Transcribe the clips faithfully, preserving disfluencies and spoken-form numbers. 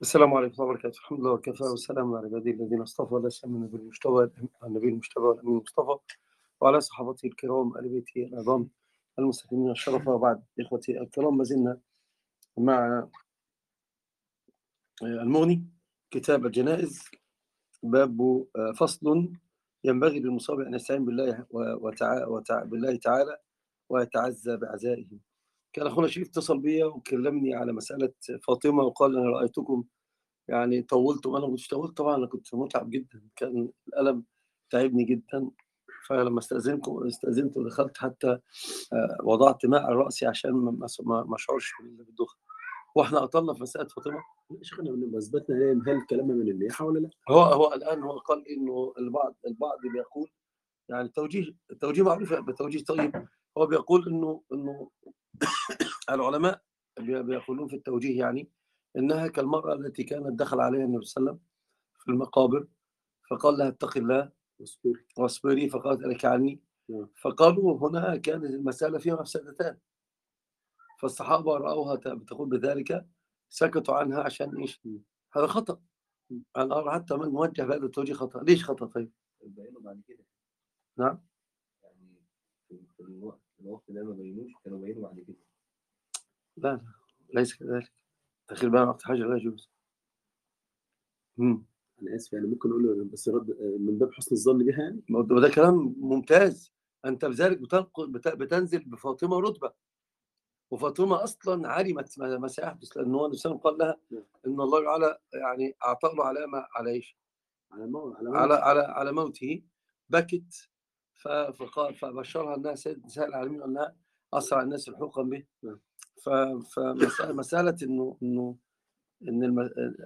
السلام عليكم ورحمة الله وبركاته. الحمد لله وكفى والسلام على عباده الذين اصطفى، لا سيما النبي المجتبى النبي المجتبى والأمين المصطفى وعلى صحابته الكرام آل بيته العظام المستقيمين الشرف. وبعد، إخوتي الكرام، ما زلنا مع المغني كتاب الجنائز، باب فصل: ينبغي للمصاب أن يستعين بالله وتع... وتع... بالله تعالى ويتعزى بعزائه. كان أخونا شريف اتصل بي وكلمني على مسألة فاطمة وقال: أنا رأيتكم يعني طولتم. أنا مش طولت طبعا، أنا كنت متعب جدا، كان الألم تعبني جدا. فلما استأذنكم استأذنت ودخلت، حتى وضعت ماء على رأسي عشان ما ما اشعرش بالدخن. واحنا أطلنا في مسألة فاطمة. شيخنا من اثبتنا عليهم، هل كلامنا من النياحه ولا لا؟ هو هو الآن هو قال إنه البعض البعض بيقول، يعني التوجيه التوجيه معروف بتوجيه طيب. هو بيقول إنه إنه العلماء بيقولون في التوجيه، يعني إنها كالمرأة التي كانت دخل عليها النبي صلى الله عليه وسلم في المقابر، فقال لها: اتقي الله واصبري. واصبري، فقالت: ألك عني. فقالوا هنا كانت المسألة فيها مفسدتان، فالصحابة رأوها بتقول بذلك، سكتوا عنها عشان إيش؟ هذا خطأ. أنا أرى حتى من موجه بهذا التوجيه خطأ. ليش خطأ طيب؟ بينوا بعد كده. نعم؟ يعني في في الوقت الوقت ده ما بينوش، كانوا بينوا بعد كده. لا لا، ليس كذلك. تأخير بيان وقت حاجة لا يجوز. امم انا اسف، يعني ممكن اقول بس رد من باب حسن الظن بها يعني. وده كلام ممتاز. أنت بذلك بتنقل بت- بتنزل بفاطمة رتبة، وفاطمة أصلا علمت ما ما سيحدث، لأن هو الإنسان قال لها نعم. إن الله تعالى يعني أعطى له علامة على إيش؟ على موت على على موت على على موته. بكت، ف- فقال فبشرها أنها سيد نساء العالمين، أنها أسرع الناس لحوقا به. نعم. ف- فمسألة مسألة إنه إنه إن الم...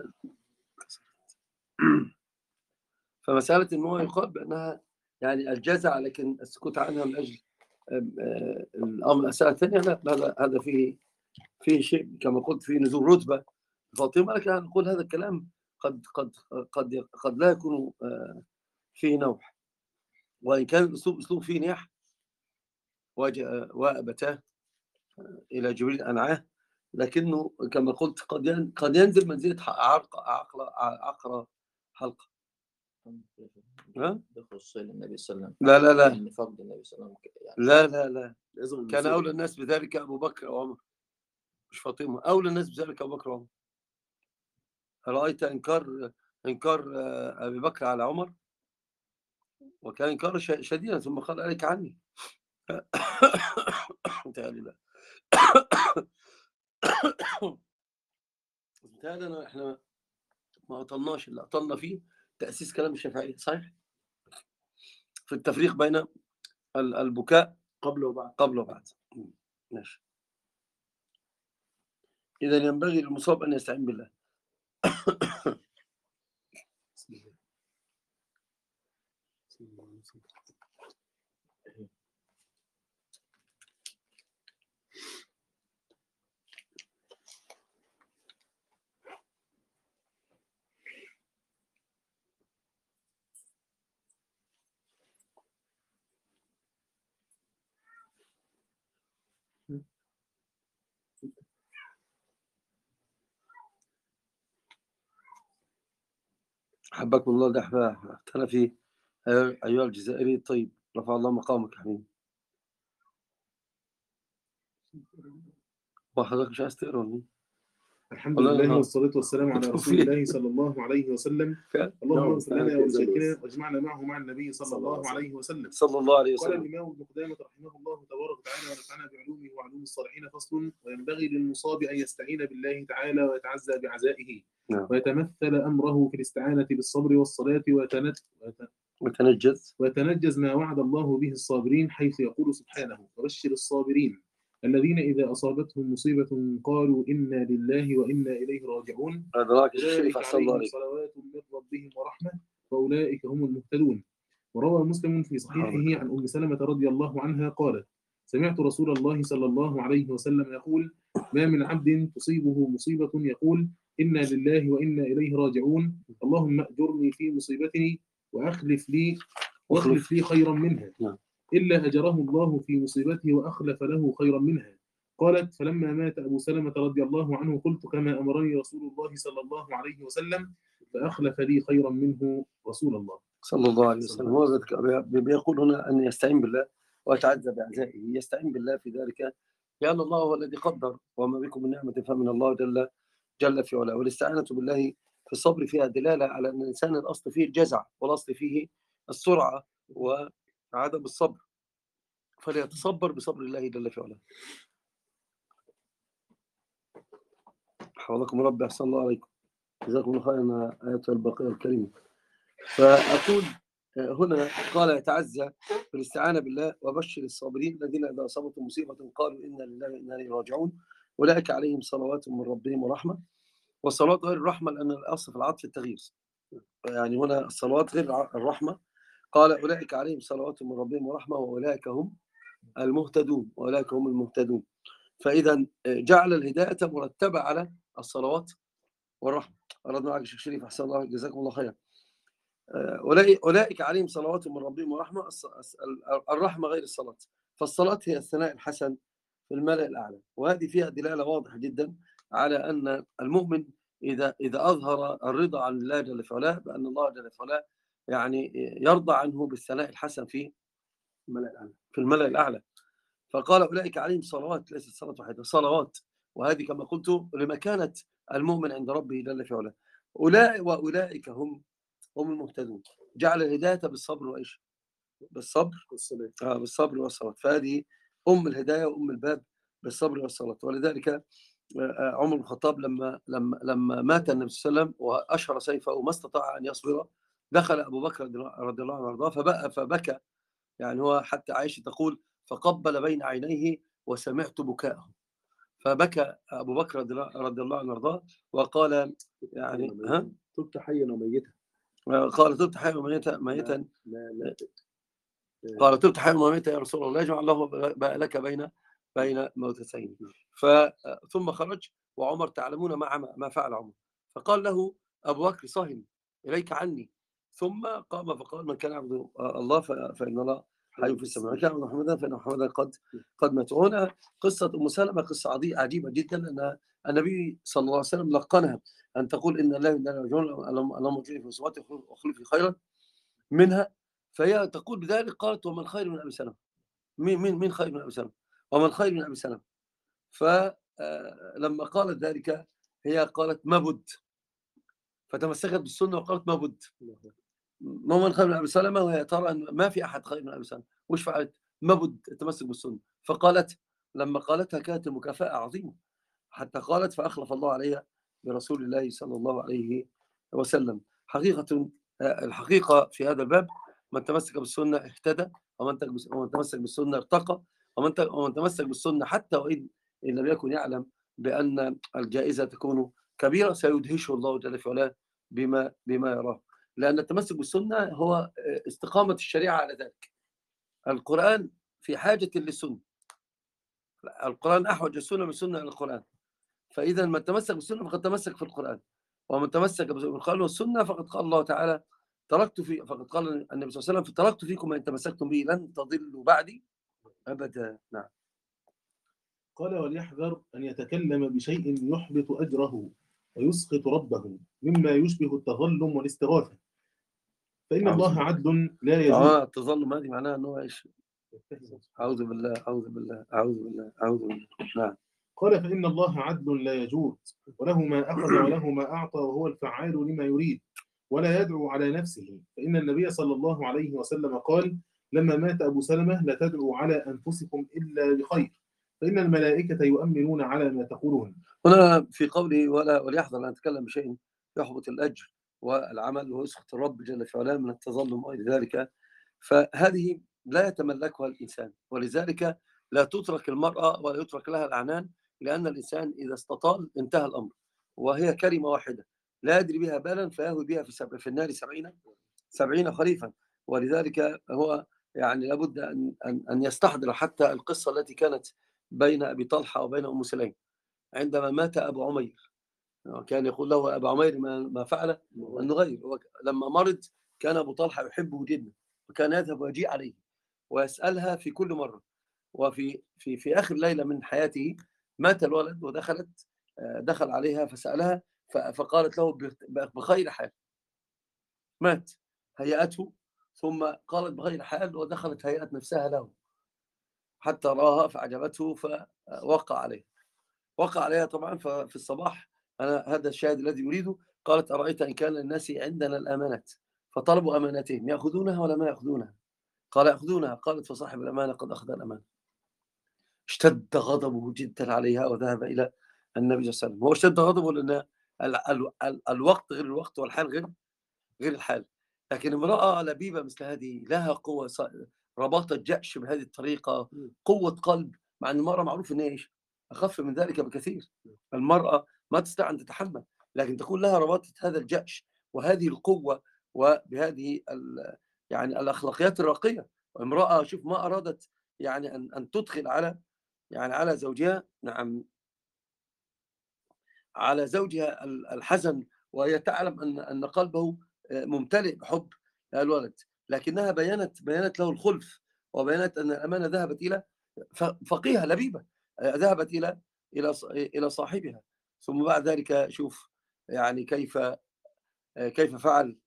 فمسألة إن هو يقال بأنها يعني الجزع، لكن السكوت عنها من أجل آم، آه، الأمر الأسئلة الثانية، لا، هذا هذا فيه فيه شيء كما قلت، فيه نزول رتبة فاطمة. لكن نقول هذا الكلام قد قد قد قد لا يكون آه، فيه نوح، وإن كان الأسلوب أسلوب فيه نياح. وأبتاه إلى جبريل أنعاه، لكنه كما قلت قد ين- قد ينزل منزلة عقرة عقرة عقرة حلقة. ها؟ ده خصوصية للنبي صلى الله عليه وسلم. لا لا لا إن فقد النبي صلى الله عليه وسلم يعني لا لا لا لازم كان أولى الناس بذلك أبو بكر وعمر، مش فاطمة. أولى الناس بذلك أبو بكر وعمر. رأيت إنكار إنكار آه، أبي بكر على عمر، وكان إنكار ش- شديدا، ثم قال: عليك عني. متهيألي لا. متهيألي احنا ما أطلناش، اللي أطلنا فيه تأسيس كلام الشافعي صحيح في التفريق بين ال- البكاء قبل وبعد. قبل وبعد. ماشي. إذا ينبغي للمصاب أن يستعين بالله. بسم الله. بسم الله. بسم الله. حبكم الله. ده احنا فيه أيها الجزائري الطيب، رفع الله مقامك يا حبيبي. وحضرتك مش عايز تقرا ولا إيه؟ الحمد والله لله أنا والصلاة والسلام على رسول توفيق. الله صلى الله عليه وسلم. فعلا. اللهم نعم، اغفر لنا استعانك ولشيخنا يا واجمعنا معه مع النبي صلى الله عليه وسلم. صلى الله عليه قال وسلم. الإمام ابن قدامة رحمه الله تبارك وتعالى ونفعنا بعلومه وعلوم الصالحين: فصل: وينبغي للمصاب أن يستعين بالله تعالى ويتعزى بعزائه، نعم. ويتمثل أمره في الاستعانة بالصبر والصلاة، ويتنت وتنجز. ويتنجز ما وعد الله به الصابرين، حيث يقول سبحانه: وبشر الصابرين الذين إذا أصابتهم مصيبة قالوا إنا لله وإنا إليه راجعون، أدراك الشريف، أولئك أحسن الله عليهم عليك. صلوات من ربهم ورحمة وأولئك هم المهتدون. وروى مسلم في صحيحه عن أم سلمة رضي الله عنها قالت: سمعت رسول الله صلى الله عليه وسلم يقول: ما من عبد تصيبه مصيبة يقول إنا لله وإنا إليه راجعون، اللهم أجرني في مصيبتي وأخلف لي واخلف لي خيرا منها، نعم. إلا أجره الله في مصيبته وأخلف له خيرا منها، قالت فلما مات أبو سلمة رضي الله عنه قلت كما أمرني رسول الله صلى الله عليه وسلم فأخلف لي خيرا منه رسول الله صلى الله عليه صلى وسلم. الله هو عليه بيذك- بيقول هنا أن يستعين بالله ويتعزى بعزائه، يستعين بالله في ذلك لأن الله هو الذي قدر، وما بكم من نعمة فمن الله جل جل في علاه. والاستعانة بالله في الصبر فيها دلالة على أن الإنسان الأصل فيه الجزع، والأصل فيه السرعة وعدم الصبر، فليتصبر بصبر الله جل في علاه. حفظكم ربي، أحسن الله عليكم، جزاكم الله خيرا آيات البقية الكريمة. فأقول هنا قال يتعزى بالاستعانة بالله وبشر الصابرين الذين إذا أصابتهم مصيبة قالوا إنا لله وإنا إليه راجعون أولئك عليهم صلوات من ربهم ورحمة. والصلوات غير الرحمة لأن الأصل في العطف التغيير، يعني هنا الصلوات غير الرحمة. قال أولئك عليهم صلوات من ربهم ورحمة وأولئك هم المهتدون، وأولئك هم المهتدون. فإذا جعل الهداية مرتبة على الصلوات والرحمة. أردنا معك الشيخ شريف، أحسن الله جزاكم الله خيرا. أولئك عليهم صلوات من ربهم ورحمة. الرحمة غير الصلاة، فالصلاة هي الثناء الحسن في الملأ الأعلى، وهذه فيها دلالة واضحة جدا على أن المؤمن إذا إذا أظهر الرضا عن الله جل في علاه بأن الله جل في علاه يعني يرضى عنه بالثناء الحسن في الملأ الأعلى في الملأ الأعلى. فقال أولئك عليهم صلوات، ليست صلاة واحدة، صلوات، وهذه كما قلت لمكانة المؤمن عند ربه جل في علاه. أولئك وأولئك هم هم المهتدون. جعل الهداية بالصبر وإيش؟ بالصبر والصلاة. آه بالصبر والصلاة. فهذه أم الهداية وأم الباب بالصبر والصلاة. ولذلك عمر بن الخطاب لما لما لما مات النبي صلى الله عليه وسلم وأشهر سيفه وما استطاع أن يصبر، دخل أبو بكر رضي الله عنه وارضاه فبكى فبكى يعني هو حتى عائشة تقول فقبل بين عينيه وسمعت بكاءه، فبكى أبو بكر رضي الله عنه وارضاه وقال يعني ها تبت حيا وميتا. قال تبت حيا وميتا ميتا قال تبت حيا وميتا يا رسول الله يجمع الله لك بين بين موتتين. ثم خرج وعمر تعلمون ما ما فعل عمر، فقال له أبو بكر صهن إليك عني، ثم قام فقال من كان يعبد الله فإن الله حي في السماء، من كان يعبد محمدا فإن محمدا قد قد مات. هنا قصة أم سلمة قصة عجيبة جدا، لأن النبي صلى الله عليه وسلم لقنها أن تقول إن الله إنا راجعون اللهم اجعلني في صلاتي وخلفي خيرا منها، فهي تقول بذلك قالت ومن خير من أبي سلمة، مين مين مين خير من أبي سلمة ومن خير من أبي سلمة. فلما قالت ذلك هي قالت ما بد، فتمسكت بالسنة وقالت ما بد ما من خير من أبي سلمة، وهي ترى أن ما في أحد خير من أبي سلمة، وش فعلت؟ ما بد التمسك بالسنة. فقالت لما قالتها كانت المكافأة عظيمة، حتى قالت فأخلف الله عليها برسول الله صلى الله عليه وسلم. حقيقة الحقيقة في هذا الباب من تمسك بالسنة اهتدى، ومن تمسك بالسنة ارتقى، ومن تمسك بالسنة حتى وإن إن لم يكن يعلم بأن الجائزة تكون كبيرة سيدهشه الله جل في علاه بما بما يراه، لأن التمسك بالسنة هو استقامة الشريعة على ذلك. القرآن في حاجة للسنة، القرآن أحوج السنة من السنة إلى القرآن، فإذا من تمسك بالسنة فقد تمسك في القرآن، ومن تمسك بالقرآن والسنة فقد قال الله تعالى تركت في فقد قال النبي صلى الله عليه وسلم تركت فيكم ما إن تمسكتم به لن تضلوا بعدي أبدا. نعم. قال وليحذر أن يتكلم بشيء يحبط أجره ويسقط ربه مما يشبه التظلم والاستغاثة، فإن الله عدل لا يجوز. آه التظلم هذه معناها أنه إيش؟ أعوذ بالله أعوذ بالله أعوذ بالله أعوذ بالله. نعم. قال فإن الله عدل لا يجوز، وله ما أخذ وله ما أعطى وهو الفعال لما يريد، ولا يدعو على نفسه، فإن النبي صلى الله عليه وسلم قال لما مات أبو سلمة لا تدعوا على أنفسكم إلا بخير، فإن الملائكة يؤمنون على ما تقولون. هنا في قوله ولا وليحذر أن يتكلم بشيء يحبط الأجر والعمل ويسخط الرب جل في علاه من التظلم وغير ذلك، فهذه لا يتملكها الإنسان، ولذلك لا تترك المرأة ولا يترك لها الأعنان، لأن الإنسان إذا استطال انتهى الأمر، وهي كلمة واحدة لا يدري بها بالا فيهوي بها في, سبع في النار سبعين سبعين خريفا. ولذلك هو يعني لابد أن, أن, أن يستحضر حتى القصة التي كانت بين أبي طلحة وبين أم سليم عندما مات أبو عمير، كان يقول له أبو عمير ما فعل النغير، لما مرض كان أبو طلحة يحبه جدا وكان يذهب ويجيء عليه ويسألها في كل مرة، وفي في في آخر ليلة من حياته مات الولد، ودخلت دخل عليها فسألها فقالت له بخير حال. مات، هيأته ثم قالت بغير حال، ودخلت هيأت نفسها له حتى رآها فأعجبته فوقع عليها. وقع عليها طبعا. ففي الصباح، أنا هذا الشاهد الذي يريده، قالت أرأيت إن كان للناس عندنا الأمانات فطلبوا أمانتهم يأخذونها ولا ما يأخذونها؟ قال يأخذونها. قالت فصاحب الأمانة قد أخذ الأمانة. اشتد غضبه جدا عليها وذهب إلى النبي صلى الله عليه وسلم. هو اشتد غضبه لأن ال ال ال الوقت غير الوقت والحال غير غير الحال. لكن امرأة لبيبة مثل هذه لها قوة، رباطة جأش بهذه الطريقة، قوة قلب، مع أن المرأة معروف أن إيش أخف من ذلك بكثير. المرأة ما تستطيع أن تتحمل، لكن تكون لها رباطة هذا الجأش وهذه القوة وبهذه يعني الأخلاقيات الراقية. وامرأة شوف ما أرادت يعني أن أن تدخل على يعني على زوجها، نعم، على زوجها الحزن، وهي تعلم أن أن قلبه ممتلئ بحب الولد، لكنها بينت بينت له الخلف، وبينت أن الأمانة ذهبت إلى فقيهة لبيبة، ذهبت إلى إلى إلى صاحبها. ثم بعد ذلك شوف يعني كيف كيف فعل.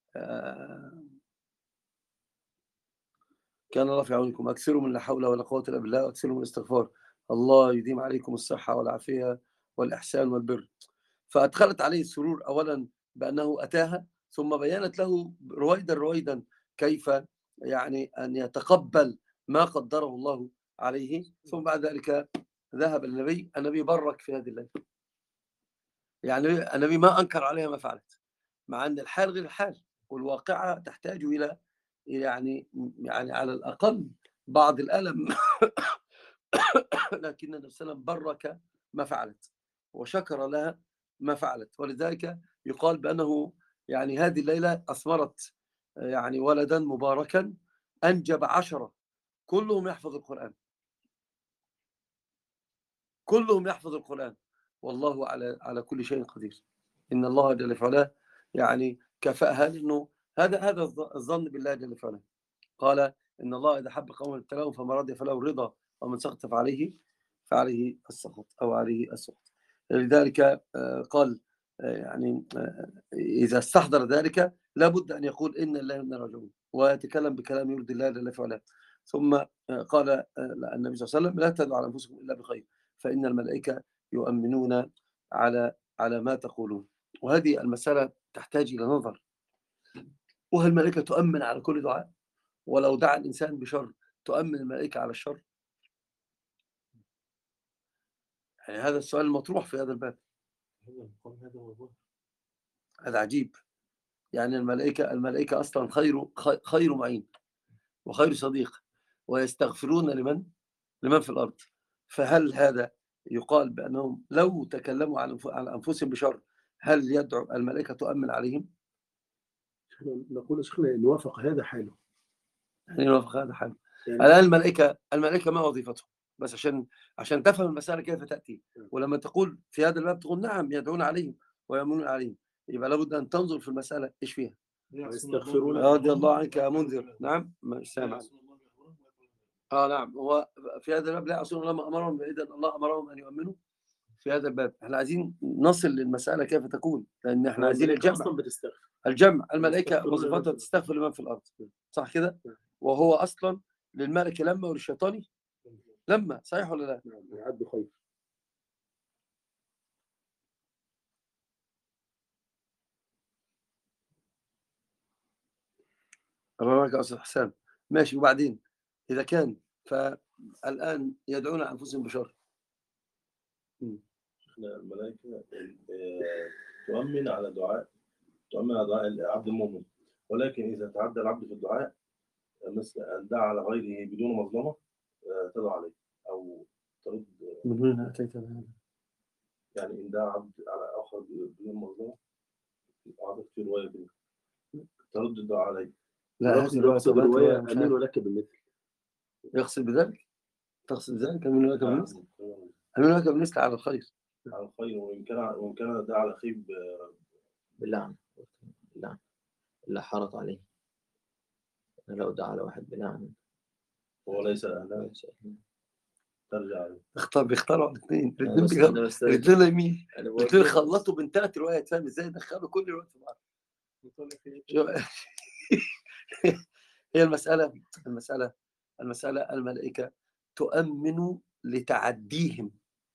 كان الله في عونكم. أكثروا من لا حول ولا قوة إلا بالله، وأكثروا من الاستغفار. الله يديم عليكم الصحة والعافية والإحسان والبر. فأدخلت عليه السرور أولا بأنه أتاها، ثم بيّنت له رويدا رويدا كيف يعني أن يتقبل ما قدره الله عليه. ثم بعد ذلك ذهب النبي النبي برك في هذه الليلة. يعني النبي ما أنكر عليها ما فعلت، مع أن الحال غير الحال، والواقعة تحتاج إلى يعني يعني على الأقل بعض الألم لكن النبي صلى الله عليه وسلم برك ما فعلت وشكر لها ما فعلت. ولذلك يقال بأنه يعني هذه الليلة أثمرت يعني ولدا مباركا أنجب عشرة كلهم يحفظ القرآن، كلهم يحفظ القرآن، والله على على كل شيء قدير. إن الله جل وعلا يعني كفأها، لأنه هذا هذا الظن بالله جل وعلا. قال إن الله إذا حب قوما ابتلاهم فما رضي فله الرضا ومن سخط فعليه فعليه السخط أو عليه السخط. لذلك قال يعني إذا استحضر ذلك لابد أن يقول إن الله من راجعون، ويتكلم بكلام يرضي الله جل وعلا. ثم قال النبي صلى الله عليه وسلم لا تدعوا على أنفسكم إلا بخير فإن الملائكة يؤمنون على على ما تقولون. وهذه المسألة تحتاج إلى نظر. وهل الملائكة تؤمن على كل دعاء؟ ولو دعا الإنسان بشر تؤمن الملائكة على الشر؟ يعني هذا السؤال المطروح في هذا الباب. هذا عجيب. يعني الملائكة الملائكة أصلا خير خير معين وخير صديق، ويستغفرون لمن لمن في الأرض. فهل هذا يقال بأنهم لو تكلموا عن أنفسهم بشر هل يدعو الملائكة تؤمن عليهم؟ نقول شيخنا نوافق هذا حاله. يعني نوافق هذا حاله. يعني الآن الملائكة الملائكة ما وظيفتهم؟ بس عشان عشان تفهم المسألة كيف تأتي. ولما تقول في هذا الباب تقول نعم يدعون عليهم ويؤمنون عليهم، يبقى لابد أن تنظر في المسألة إيش فيها. يستغفرون رضي الله عنك يا منذر. نعم مش سامع. اه نعم. هو في هذا الباب لا يعصون الله ما امرهم، اذا الله امرهم ان يؤمنوا. في هذا الباب احنا عايزين نصل للمساله كيف تكون، لان احنا عايزين الجمع. الجمع الملائكه وظيفتها تستغفر لمن في الارض، صح كده؟ وهو اصلا للملك لما وللشيطان لما، صحيح ولا لا؟ يعد خير. أمامك يا أستاذ حسام. ماشي. وبعدين إذا كان فالآن يدعون أنفسهم بشر. الملائكة تؤمن على دعاء تؤمن على دعاء العبد المؤمن، ولكن إذا تعدى العبد في الدعاء مثل أن دعا على غيره بدون مظلمة تدعو عليه أو ترد. من وين أتيت هذا؟ يعني إن دعا عبد على آخر بدون مظلمة أعطت في رواية كده ترد الدعاء عليه. لا يقصد الرواية أمين لك بالمثل. يقصد بذلك تقصد بذلك أمين لك بالمثل. أمين لك بالمثل على الخير. على الخير، وإن كان وإن كان دعا على خير باللعن باللعن إلا حرط عليه. لو دعا على واحد بلعن هو ليس أهلا. ترجع له. اختار بيختاروا الاثنين أنا الاثنين بس بيجربوا أنا بسترجع الاثنين يمين أنا بقول الاثنين كده. خلطوا بين ثلاث روايات، فاهم ازاي؟ دخلوا كل روايه في بعض. شو- هي المساله المساله المساله الملائكه تؤمن لتعديهم،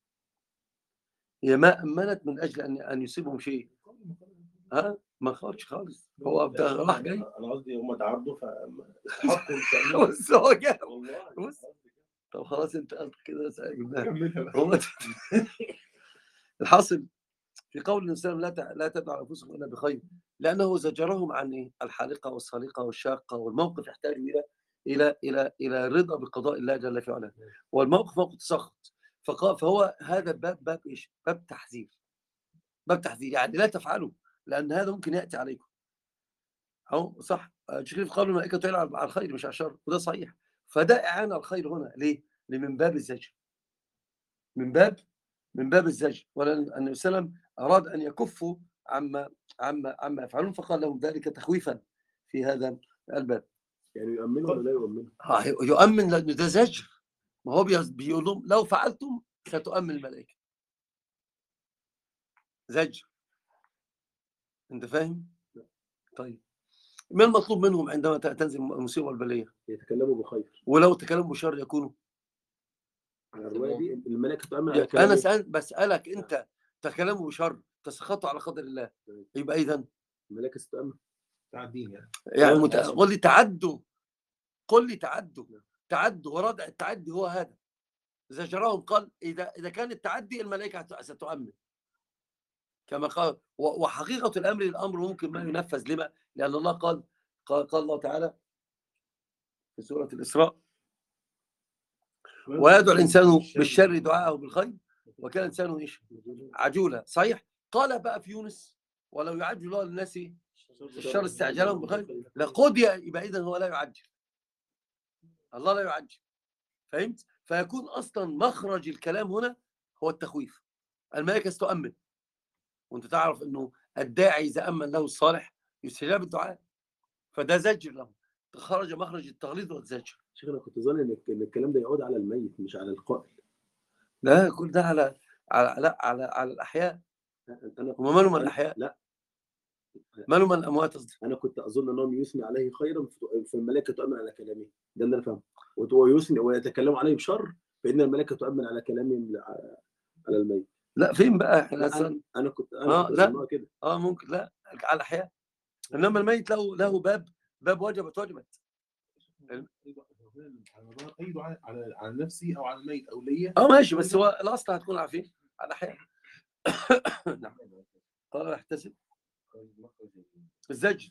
هي ما امنت من اجل ان ان يصيبهم شيء. ها ما خرجش خالص، هو لا، راح جاي. انا قصدي هم تعدوا فاستحقوا التأمين. بس هو جاب. والله بص. طب خلاص انت قلت كده جبناها. كملها بقى. هو الحاصل في قول النبي صلى الله عليه وسلم لا ت- لا تدعوا انفسكم الا بخير، لانه زجرهم عن إيه؟ الحالقه والصالقه والشاقه، والموقف يحتاج الى الى الى الى رضا بقضاء الله جل في علاه، والموقف موقف تسخط. فقال فهو هذا الباب باب ايش؟ باب تحذير، باب تحذير يعني لا تفعلوا، لان هذا ممكن ياتي عليكم. اهو صح، شريف قالوا الملائكه تعلن على الخير مش على الشر، وده صحيح. فده اعانه على الخير هنا ليه؟ من باب الزجر، من باب من باب الزجر. ولأن النبي صلى الله عليه وسلم أراد أن يكفوا عما عما عما يفعلون، فقال لهم ذلك تخويفا في هذا الباب. يعني يؤمنوا ولا لا يؤمنوا؟ ها، يؤمن لأنه ده زجر، ما هو بيز- بيقول لهم لو فعلتم ستؤمن الملائكة، زجر. أنت فاهم؟ طيب ما المطلوب منهم عندما تنزل المصيبة والبلية؟ يتكلموا بخير. ولو تكلموا بشر يكونوا. على الروايه دي الملائكه تؤمن على كلام أنا إيه؟ سأل بسألك أنت، تكلموا بشر تسخطوا على قدر الله، يبقى إذا الملائكه تؤمن. تعدين يعني. يعني آه، مت... آسف. قول لي تعدوا، قل لي تعدوا، تعدوا وردع التعدي هو هذا. زجرهم قال إذا إذا كان التعدي الملائكة هت- ستؤمن كما قال. و- وحقيقة الأمر الأمر ممكن ما ينفذ. لما؟ لأن الله قال قال, قال الله تعالى في سورة الإسراء ويدعو الإنسان بالشر دعاءه بالخير وكان الإنسان إيش؟ عجولا. صحيح. قال بقى في يونس ولو يعجل الله للناس الشر استعجالهم بخير لقضي، يبقى إذا هو لا يعجل، الله لا يعجل. فهمت؟ فيكون اصلا مخرج الكلام هنا هو التخويف. الملائكه ستؤمن، وانت تعرف انه الداعي اذا امن له الصالح يستجاب الدعاء، فده زجر له، خرج مخرج التغليظ والزجر. شيخ انا كنت ظن ان ان الكلام ده يعود على الميت مش على القائل. لا كل ده على على لا على على الاحياء. انا وما مالهم أنا- الاحياء؟ لا مالهم الاموات قصدي. انا كنت اظن انهم يثني عليه خيرا فالملائكه تؤمن على كلامه، ده اللي انا فاهمه. ويثني ويتكلموا عليه بشر فان الملائكه تؤمن على كلامهم على الميت. لا فين بقى احنا لا اصلا؟ انا انا كنت انا اه كنت لا اظنها كده. اه ممكن لا على الاحياء، انما الميت له له باب باب وجبت وجبت. اي دعاء على على نفسي او على الميت او ليا. اه ماشي، بس هو الاصل هتكون عارفين على الاحياء. نعم. قال احتسب الزجر،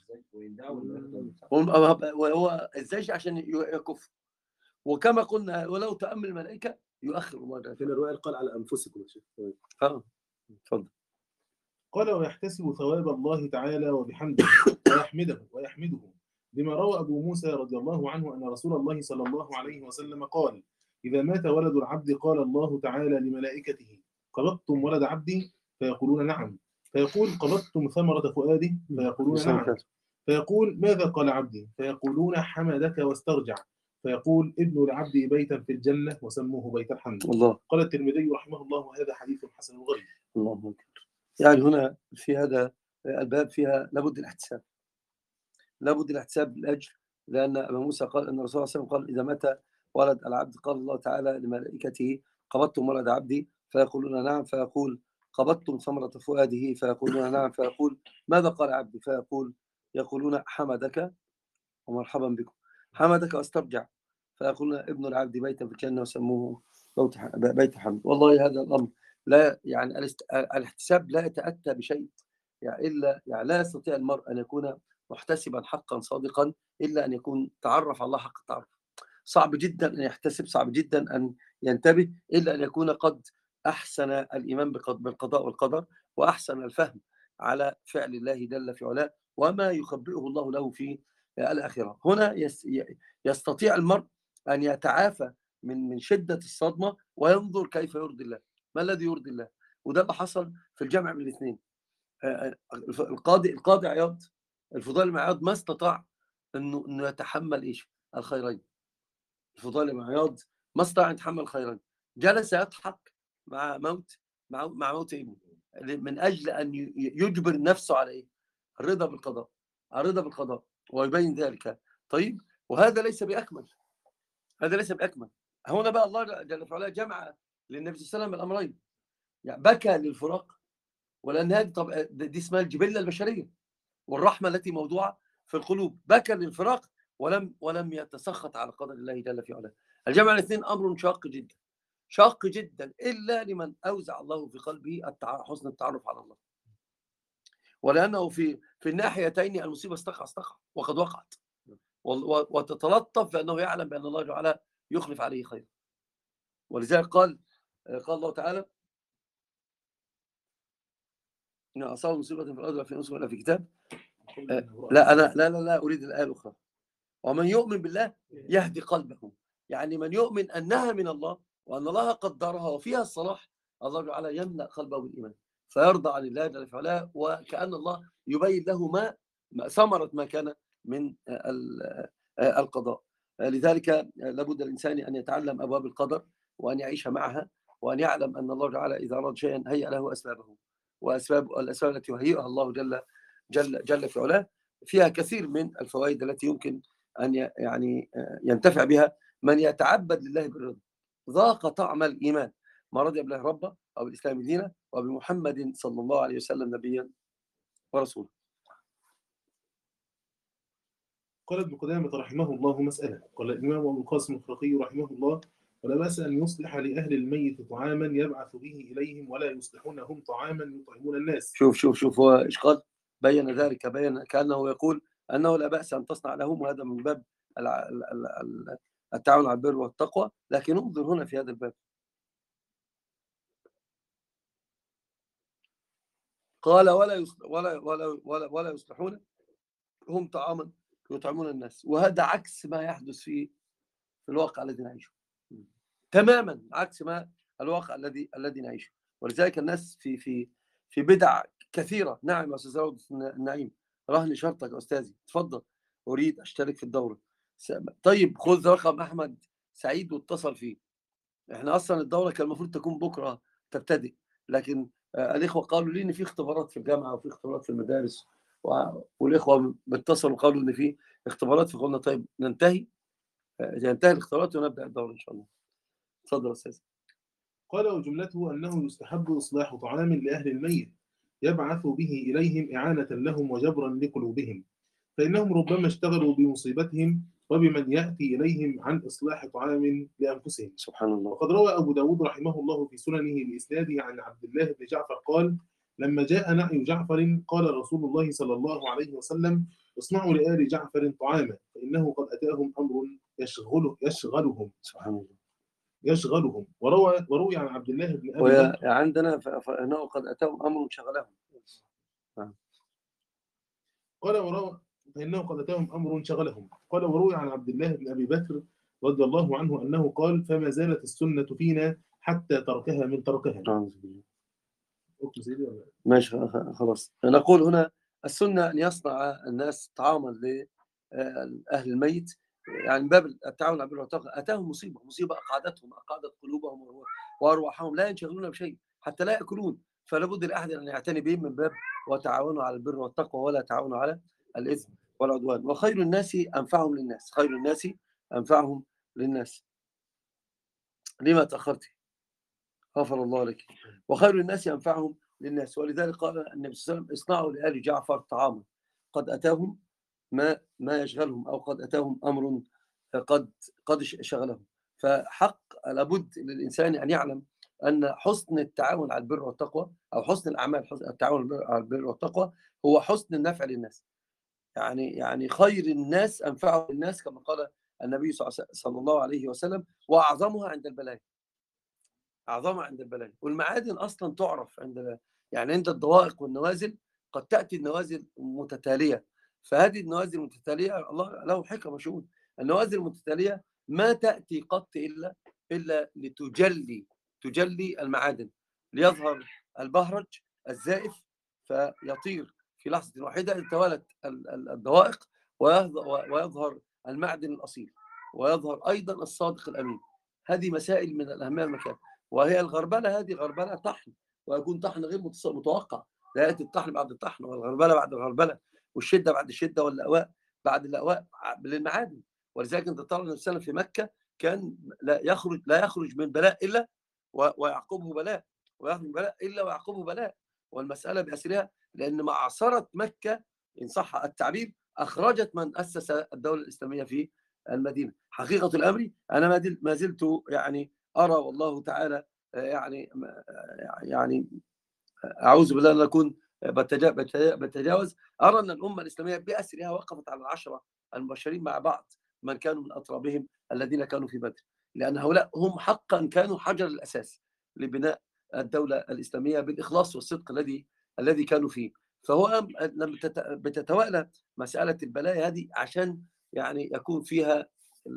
وهو الزجر عشان يكف. وكما قلنا ولو تأمل الملائكة يؤخر مرة. فين الروايه قال على انفسكم يا شيخ؟ اه اتفضل. قال ويحتسب ثواب الله تعالى وبحمده ويحمده ويحمده بما روى أبو موسى رضي الله عنه أن رسول الله صلى الله عليه وسلم قال إذا مات ولد العبد قال الله تعالى لملائكته قبضتم ولد عبدي فيقولون نعم، فيقول قبضتم ثمرة فؤادي فيقولون نعم، فيقول ماذا قال عبدي فيقولون حمدك واسترجع، فيقول ابن لعبدي بيتا في الجنة وسموه بيت الحمد. الله. قال الترمذي رحمه الله وهذا حديث حسن غريب. الله أكبر. يعني هنا في هذا الباب فيها لابد الاحتساب، لابد الاحتساب بالأجر، لأن أبا موسى قال أن الرسول صلى الله عليه وسلم قال إذا مات ولد العبد قال الله تعالى لملائكته قبضتم ولد عبدي فيقولون نعم، فيقول قبضتم ثمرة فؤاده فيقولون نعم، فيقول ماذا قال عبدي فيقول يقولون حمدك ومرحبا بكم، حمدك واسترجع، فيقولون ابن العبد بيتا في الجنة وسموه بيت حمد. والله هذا الأمر لا يعني الاحتساب لا يتأتى بشيء يعني إلا يعني لا يستطيع المرء أن يكون محتسبا حقا صادقا إلا أن يكون تعرف على الله حق التعرف. صعب جدا أن يحتسب، صعب جدا أن ينتبه إلا أن يكون قد أحسن الإيمان بالقضاء والقدر وأحسن الفهم على فعل الله جل في علاه وما يخبئه الله له في الآخرة. هنا يستطيع المرء أن يتعافى من من شدة الصدمة وينظر كيف يرضي الله، ما الذي يرضي الله. وده اللي حصل في الجمع بين الاثنين. القاضي القاضي عياض الفضيل بن عياض ما استطاع انه انه يتحمل ايش الخيرين. الفضيل بن عياض ما استطاع ان يتحمل الخيرين، جلس يضحك مع موت مع مع موت ابنه من أجل أن يجبر نفسه على إيه؟ الرضا بالقضاء، الرضا بالقضاء ويبين ذلك. طيب، وهذا ليس بأكمل، هذا ليس بأكمل. هنا بقى الله جل وعلا جمع للنبي صلى الله عليه وسلم الأمرين، يعني بكى للفراق، ولأن هذه طب دي اسمها الجبلة البشرية والرحمة التي موضوعة في القلوب. بكى للفراق ولم ولم يتسخط على قدر الله جل في علاه. الجمع الاثنين أمر شاق جدا، شاق جدا، إلا لمن أوزع الله في قلبه حسن التعرف على الله، ولأنه في في الناحيتين المصيبة استقع استقع وقد وقعت، وتتلطف لأنه يعلم بأن الله تعالى يخلف عليه خير. ولذلك قال قال الله تعالى: إن أصاب مصيبة في الأرض وفي أنفسهم ولا في كتاب. لا أنا لا لا لا أريد الآية الأخرى. ومن يؤمن بالله يهدي قلبه، يعني من يؤمن أنها من الله وأن الله قدرها وفيها الصلاح، الله تعالى يملأ قلبه بالإيمان فيرضى عن الله جل وعلا، وكأن الله يبين له ما ثمرة ما كان من القضاء. لذلك لابد الإنسان أن يتعلم أبواب القدر وأن يعيش معها، وأن يعلم أن الله تعالى إذا أراد شيئا هيأ له أسبابه، وأسباب الأسباب التي يهيئها الله جل جل جل في علاه فيها كثير من الفوائد التي يمكن أن يعني ينتفع بها من يتعبد لله بالرضا. ذاق طعم الإيمان ما رضي بالله ربا أو بالإسلام دينا وبمحمد صلى الله عليه وسلم نبيا ورسولا. قال ابن قدامة رحمه الله مسألة. قال الإمام أبو القاسم الخرقي رحمه الله: ولا بأس أن يصلح لأهل الميت طعاما يبعث به إليهم ولا يصلحون هم طعاما يطعمون الناس. شوف شوف شوف هو إيش قال؟ بين ذلك، بين كأنه يقول أنه لا بأس أن تصنع لهم، وهذا من باب التعاون على البر والتقوى، لكن انظر هنا في هذا الباب قال ولا يصلح ولا ولا ولا, ولا يصلحون هم طعاما يطعمون الناس، وهذا عكس ما يحدث في في الواقع الذي نعيشه، تماما عكس ما الواقع الذي الذي نعيشه. ولذلك الناس في في في بدع كثيره. نعم يا استاذ روضة النعيم، رهن شرطك يا استاذي، تفضل، اريد اشترك في الدوره. طيب خذ رقم احمد سعيد واتصل فيه. احنا اصلا الدوره كان المفروض تكون بكره تبتدئ، لكن الاخوه قالوا لي ان في اختبارات في الجامعه وفي اختبارات في المدارس، والاخوه بيتصلوا وقالوا ان في اختبارات، فقلنا طيب ننتهي ينتهي الاختبارات ونبدا الدوره ان شاء الله. تفضل يا استاذ. قال وجملته أنه يستحب إصلاح طعام لأهل الميت يبعث به إليهم إعانة لهم وجبرا لقلوبهم، فإنهم ربما اشتغلوا بمصيبتهم وبمن يأتي إليهم عن إصلاح طعام لأنفسهم. سبحان الله. وقد روى أبو داود رحمه الله في سننه بإسناده عن عبد الله بن جعفر قال: لما جاء نعي جعفر قال رسول الله صلى الله عليه وسلم: اصنعوا لآل جعفر طعاما فإنه قد أتاهم أمر يشغله يشغلهم. سبحان الله. يشغلهم. وروى وروي عن عبد الله بن أبي بكر وعندنا فإنه قد أتاهم أمر شغلهم. قال وروى فإنه قد أتاهم أمر شغلهم. قال وروي عن عبد الله بن أبي بكر رضي الله عنه أنه قال: فما زالت السنة فينا حتى تركها من تركها. ماشي خلاص. نقول هنا السنة أن يصنع الناس طعاما لأهل الميت، يعني باب التعاون على البر والتقوى. أتاهم مصيبة، مصيبة أقعدتهم، أقعدت قلوبهم وأرواحهم، لا ينشغلون بشيء حتى لا يأكلون، فلا بد لأحد أن يعتني بهم من باب وتعاونوا على البر والتقوى ولا تعاونوا على الإثم والعدوان. وخير الناس أنفعهم للناس، خير الناس أنفعهم للناس. لما تأخرتي؟ غفر الله لك. وخير الناس أنفعهم للناس. ولذلك قال النبي صلى الله عليه وسلم: اصنعوا لآل جعفر طعاما قد أتاهم ما ما يشغلهم، أو قد أتاهم أمر قد قد شغلهم. فحق لابد للإنسان أن يعلم أن حسن التعاون على البر والتقوى، أو حسن الأعمال، حسن التعاون على البر والتقوى هو حسن النفع للناس. يعني يعني خير الناس أنفعهم للناس كما قال النبي صلى الله عليه وسلم: وأعظمها عند البلاء. أعظمها عند البلاء. والمعادن أصلا تعرف عند يعني عند الضوائق والنوازل، قد تأتي النوازل متتالية، فهذه النوازل المتتالية الله له حكمة شؤون. النوازل المتتالية ما تأتي قط إلا إلا لتجلي تجلي المعادن، ليظهر البهرج الزائف فيطير في لحظة واحدة إذ توالت الضوائق، ويظهر المعدن الأصيل، ويظهر أيضا الصادق الأمين. هذه مسائل من الأهمية المكان. وهي الغربلة هذه غربلة طحن، ويكون طحن غير متوقع، لا يأتي الطحن بعد الطحن، والغربلة بعد الغربلة، والشدة بعد الشدة، واللأواء بعد اللأواء للمعادن. ولذلك أنت ترى النبي صلى الله عليه وسلم في مكة كان لا يخرج لا يخرج من بلاء إلا ويعقبه بلاء، ويخرج من بلاء إلا ويعقبه بلاء. والمسألة بأسرها، لأن معصرة مكة إن صح التعبير أخرجت من أسس الدولة الإسلامية في المدينة. حقيقة الأمر أنا ما زلت يعني أرى والله تعالى يعني يعني أعوذ بالله أن أكون بتجاوز، أرى أن الأمة الإسلامية بأسرها وقفت على العشرة المبشرين مع بعض من كانوا من أطرابهم الذين كانوا في بدر، لأن هؤلاء هم حقا كانوا حجر الأساس لبناء الدولة الإسلامية بالإخلاص والصدق الذي الذي كانوا فيه. فهو لما بتتوالى مسألة البلايا هذه عشان يعني يكون فيها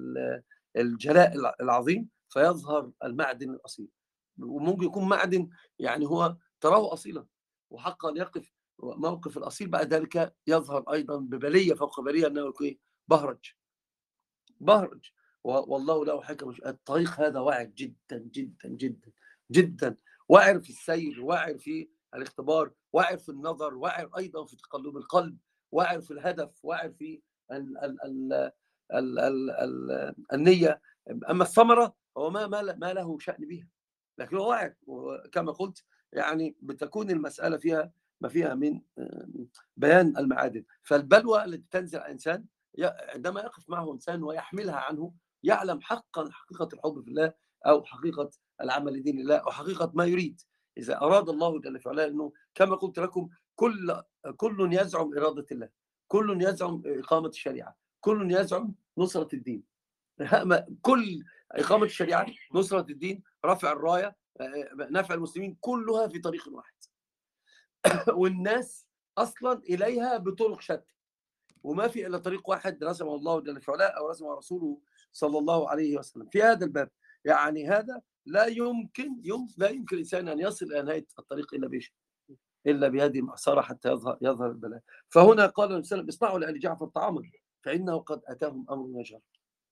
الجلاء العظيم، فيظهر المعدن الأصيل. وممكن يكون معدن يعني هو تراه أصيلا، وحقا يقف موقف الأصيل بعد ذلك يظهر أيضا ببلية فوق بلية، أنه يكون بهرج بهرج والله له حكم. الطريق هذا واعر جدا جدا جدا جدا، واعر في السير، واعر في الاختبار، واعر في النظر، واعر أيضا في تقلب القلب، واعر في الهدف، واعر في ال ال ال ال ال ال النية. أما الثمرة هو ما ما له شأن بها، لكن هو واعر. وكما قلت يعني بتكون المسألة فيها ما فيها من بيان المعادن. فالبلوى التي تنزل على الإنسان عندما يقف معه إنسان ويحملها عنه، يعلم حقا حقيقة الحب في الله، أو حقيقة العمل لدين الله، أو حقيقة ما يريد. إذا أراد الله جل وعلا أنه كما قلت لكم كل كل يزعم إرادة الله، كل يزعم إقامة الشريعة، كل يزعم نصرة الدين. كل إقامة الشريعة، نصرة الدين، رفع الراية، نفع المسلمين، كلها في طريق واحد. والناس أصلا إليها بطرق شتى، وما في إلا طريق واحد رسمه الله جل وعلا أو رسمه رسوله صلى الله عليه وسلم في هذا الباب. يعني هذا لا يمكن يوم لا يمكن الإنسان أن يصل إلى نهاية الطريق إلا بشيء، إلا بهذه المعصرة حتى يظهر يظهر البلاء. فهنا قال النبي صلى الله عليه وسلم اصنعوا لآل جعفر طعاما فإنه قد أتاهم أمر يجهر.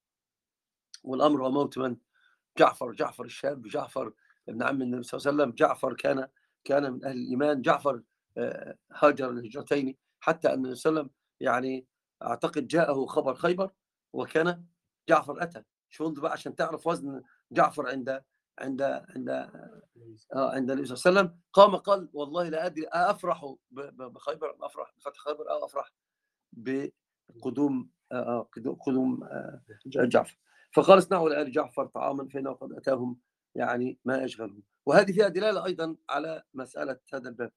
والأمر هو موت من؟ جعفر. جعفر الشاب، جعفر ابن عم النبي صلى الله عليه وسلم. جعفر كان كان من أهل الإيمان. جعفر هاجر الهجرتين، حتى أن النبي صلى الله عليه وسلم يعني أعتقد جاءه خبر خيبر وكان جعفر أتى. شو بقى عشان تعرف وزن جعفر عند عند عند آه عند النبي صلى الله عليه وسلم. قام قال والله لا أدري أفرح بخيبر أم أفرح بفتح خيبر أو أفرح بقدوم آه قدوم آه جعفر. فقال اصنعوا لآل جعفر طعاما فإنه قد أتاهم يعني ما يشغلهم. وهذه فيها دلالة أيضا على مسألة هذا الباب.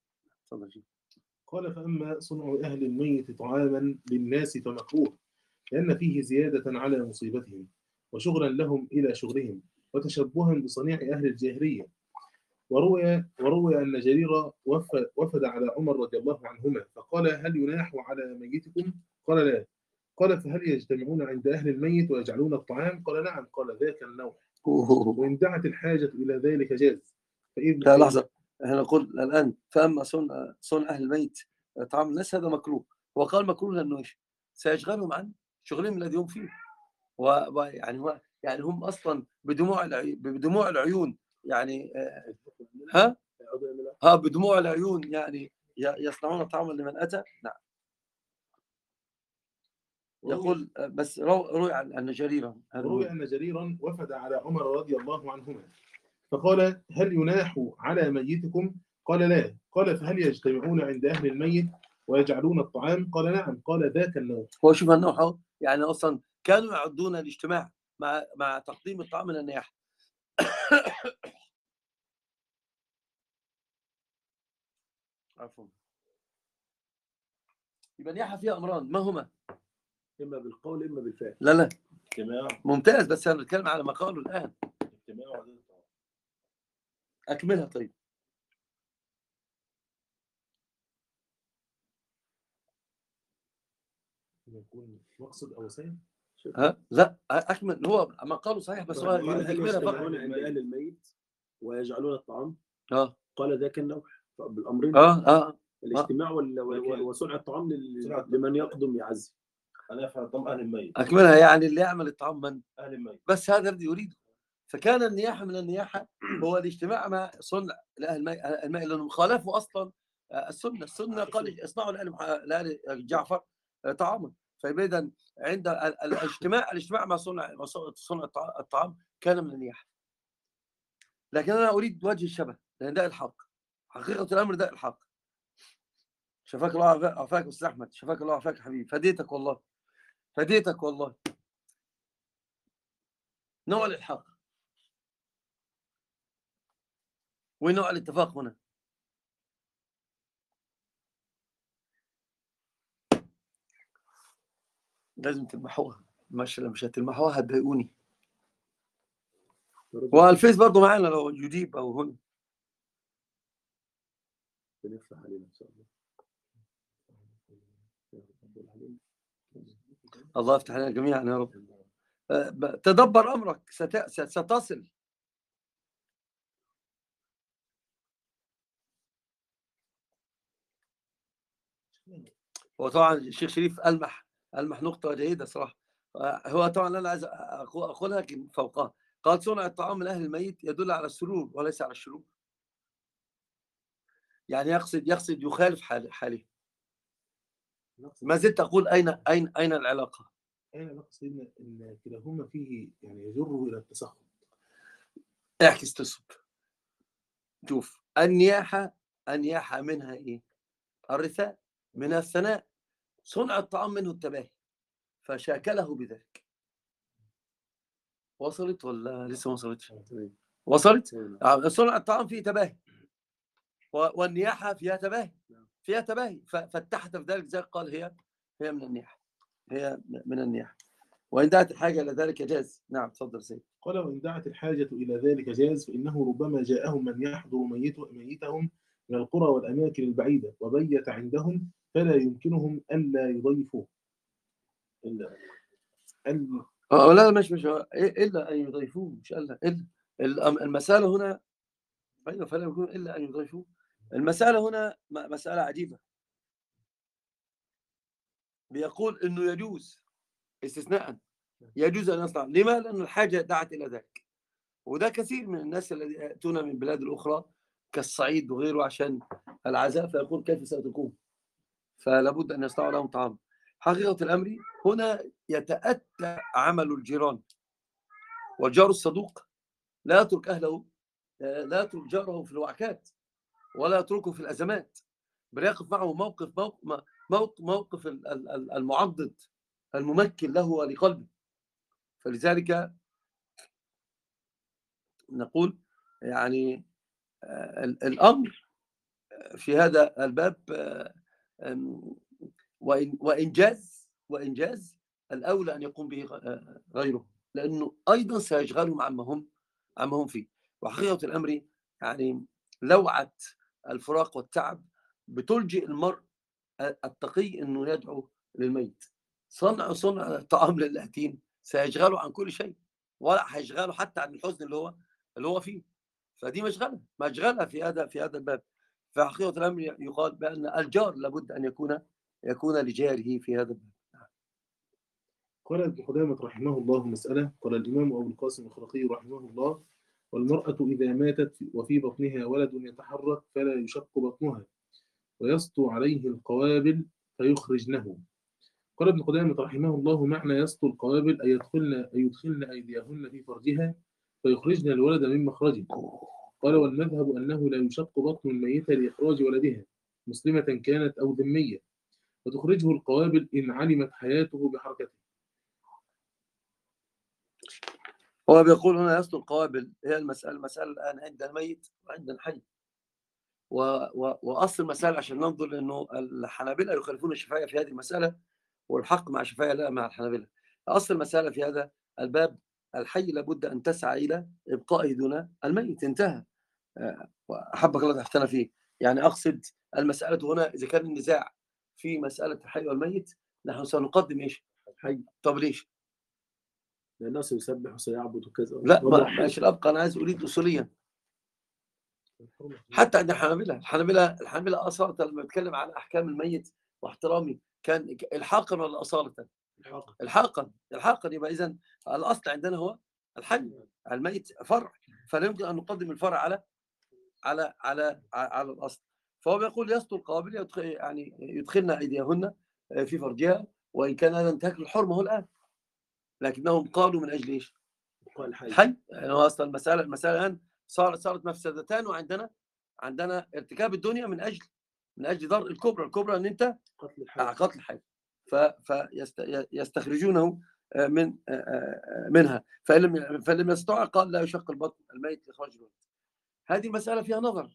قال فأما صنع أهل الميت طعاما للناس فمكروه، لأن فيه زيادة على مصيبتهم، وشغلا لهم إلى شغلهم، وتشبها بصنيع أهل الجاهلية. وروي وروي أن جرير وفد على عمر رضي الله عنهما فقال هل يناح على ميتكم؟ قال لا. قال فهل يجتمعون عند أهل الميت ويجعلون الطعام؟ قال نعم. قال ذاك النوح، وإن دعت الحاجة إلى ذلك جاز. لا لحظة، احنا نقول الآن فأما صنع صنع أهل الميت طعام الناس هذا مكروه. وقال مكروه لأنه إيش؟ سيشغلهم عن شغلهم الذي هم فيه. ويعني هو يعني هم أصلا بدموع العيون بدموع العيون يعني ها ها بدموع العيون يعني يصنعون طعاما لمن أتى. نعم. يقول بس روي أن جريرا روي أن جريرا وفد على عمر رضي الله عنهما فقال هل يناح على ميتكم؟ قال لا. قال فهل يجتمعون عند أهل الميت ويجعلون الطعام؟ قال نعم. قال ذاك النوح. هو شوف النوح يعني أصلا كانوا يعدون الاجتماع مع مع تقديم الطعام من النياحة. عفوا. يبقى النياحة فيها أمران، ما هما؟ إما بالقول إما بالفعل. لا لا اجتماع ممتاز، بس أنا بتكلم على ما قاله الآن. اجتماع وعدد الطعام. أكملها طيب. يكون مقصد أو سيد؟ ها لا أكمل. هو ما قاله صحيح بس هو هل أكملها فقط. يجتمعون عند أهل الميت ويجعلون الطعام؟ اه قال ذاك النوح. بالأمرين اه اه الاجتماع وصنع الطعام لمن يقدم يعزي. أنا أفهم طعام أهل الميت. أكملها يعني اللي يعمل الطعام من أهل الميت. بس هذا الذي يريده. فكان النياحة من النياحة هو الاجتماع مع صنع لأهل الماء الماء لأنهم خالفوا أصلا السنة السنة قال اصنعوا لأهل مح- لأهل جعفر طعاما. فإذا عند ال- ال- الاجتماع الاجتماع مع صنع مع صنع الطع- الطعام كان من النياحة. لكن أنا أريد وجه الشبه لأن ده الحق، حقيقة الأمر ده الحق. شفاك الله عافاك عافاك أستاذ أحمد، شفاك الله عافاك يا حبيبي، فديتك والله فديتك والله. نوع الإلحاق ونوع الاتفاق هنا. لازم تلمحوها، مش مش هتلمحوها هتضايقوني. والفيس برضه معانا لو يجيب أو هنا. بنفتح علينا ان شاء الله. الله يفتح علينا جميعا يا رب. أه، ب- تدبر أمرك ست- ست- ستصل. هو طبعا الشيخ شريف ألمح ألمح نقطة جيدة صراحة. أه، هو طبعا أنا عايز أقو- أقولها لكن فوقها قال صنع الطعام من أهل الميت يدل على السرور وليس على الشرور. يعني يقصد يقصد يخالف حال حاله. ما زلت أقول أين أين أين العلاقة؟ أين علاقة سيدنا إن كلاهما فيه يعني يجر إلى التسخط؟ اعكس تصب. شوف النياحة النياحة منها إيه؟ الرثاء، منها الثناء، صنع الطعام منه التباهي فشاكله بذلك. وصلت ولا لسه ما وصلتش؟ وصلت؟ صنع الطعام فيه تباهي و- والنياحة فيها تباهي فيها تباهي ف- فاتحت في ذلك زي قال هي هي من النياحة هي من النياحة وإن دعت الحاجة إلى ذلك جاز. نعم تفضل سيدي. قال وإن دعت الحاجة إلى ذلك جاز، فإنه ربما جاءهم من يحضر ميته ميتهم من القرى والأماكن البعيدة وبيت عندهم فلا يمكنهم ألا يضيفوه. إلا أن آه لا مش مش إلا أن يضيفوه مش إلا إلا الأم- المسألة هنا أيوة فلا يكون إلا أن يضيفوه. المسألة هنا م- مسألة عجيبة. بيقول إنه يجوز استثناء يجوز أن يصنع. لما؟ لأن الحاجة دعت إلى ذلك. وده كثير من الناس الذين يأتون من بلاد الأخرى كالصعيد وغيره عشان العزاء فيقول كيف ستكون فلا بد أن يصنعوا لهم طعام. حقيقة الأمر هنا يتأتى عمل الجيران والجار الصدوق لا يترك أهله لا يترك جاره في الوعكات ولا يتركه في الأزمات بل يقف معه موقف موقف موقف, موقف المعضد الممكن له ولقلبه. فلذلك نقول يعني الأمر في هذا الباب وإنجاز وإنجاز الأولى أن يقوم به غيره لأنه أيضا سيشغلهم عما هم عما هم فيه. وحقيقة الأمر يعني لوعة الفراق والتعب بتلجئ المرء التقي أنه يدعو للميت. صنع صنع طعام للأتين سيشغله عن كل شيء ولا هيشغله حتى عن الحزن اللي هو اللي هو فيه. فدي مشغلة مشغلة في هذا في هذا الباب. فحقيقة الأمر يقال بأن الجار لابد أن يكون يكون لجاره في هذا الباب. قال ابن قدامة رحمه الله مسألة. قال الإمام أبو القاسم الخرقي رحمه الله: والمرأة إذا ماتت وفي بطنها ولد يتحرك فلا يشق بطنها ويسطو عليه القوابل فيخرجنه. قال ابن قدامة رحمه الله: معنى يسطو القوابل أن يدخلن أن يدخلن أيديهن في فرجها فيخرجن الولد من مخرجه. قال والمذهب أنه لا يشق بطن الميتة لإخراج ولدها مسلمة كانت أو ذمية وتخرجه القوابل إن علمت حياته بحركته. هو بيقول هنا يسطو القوابل هي المسألة المسألة الآن عند الميت وعند الحي. و... و... وأصل المسألة عشان ننظر لأنه الحنابلة يخالفون الشافعية في هذه المسألة والحق مع الشافعية لا مع الحنابلة. أصل المسألة في هذا الباب الحي لابد أن تسعى إلى إبقائه دون الميت. انتهى. أحبك الله تحتنا فيه. يعني أقصد المسألة هنا إذا كان النزاع في مسألة الحي والميت نحن سنقدم إيش؟ حي. طب ليش؟ لأن الناس يسبح وسيعبد وكذا. لا ماشي الأبقى أنا عايز أريد أصوليا حتى عند الحنابلة. الحنابلة الحنابلة أصالة لما بتكلم على أحكام الميت واحترامي كان الحاقا ولا أصالة؟ الحاقا. الحاقا يبقى إذن الأصل عندنا هو الحي. الميت فرع، فلا يمكن ان نقدم الفرع على على على على الاصل. فهو بيقول يسطو القابل يدخل يعني يدخلن ايديهن في فرجها، وان كان هذا انتهاك للحرمه هو الان، لكنهم قالوا من اجل ايش؟ قال الحي. الحي. يعني هو اصلا المساله المساله الان صارت صارت مفسدتان، وعندنا عندنا ارتكاب الدنيا من اجل من اجل ضرر الكبرى. الكبرى ان انت قتل الحي. قتل الحي، فيستخرجونه من منها. فإن لم فإن لم يستطع قال لا يشق البطن الميت لإخراج الولد. هذه المسألة فيها نظر.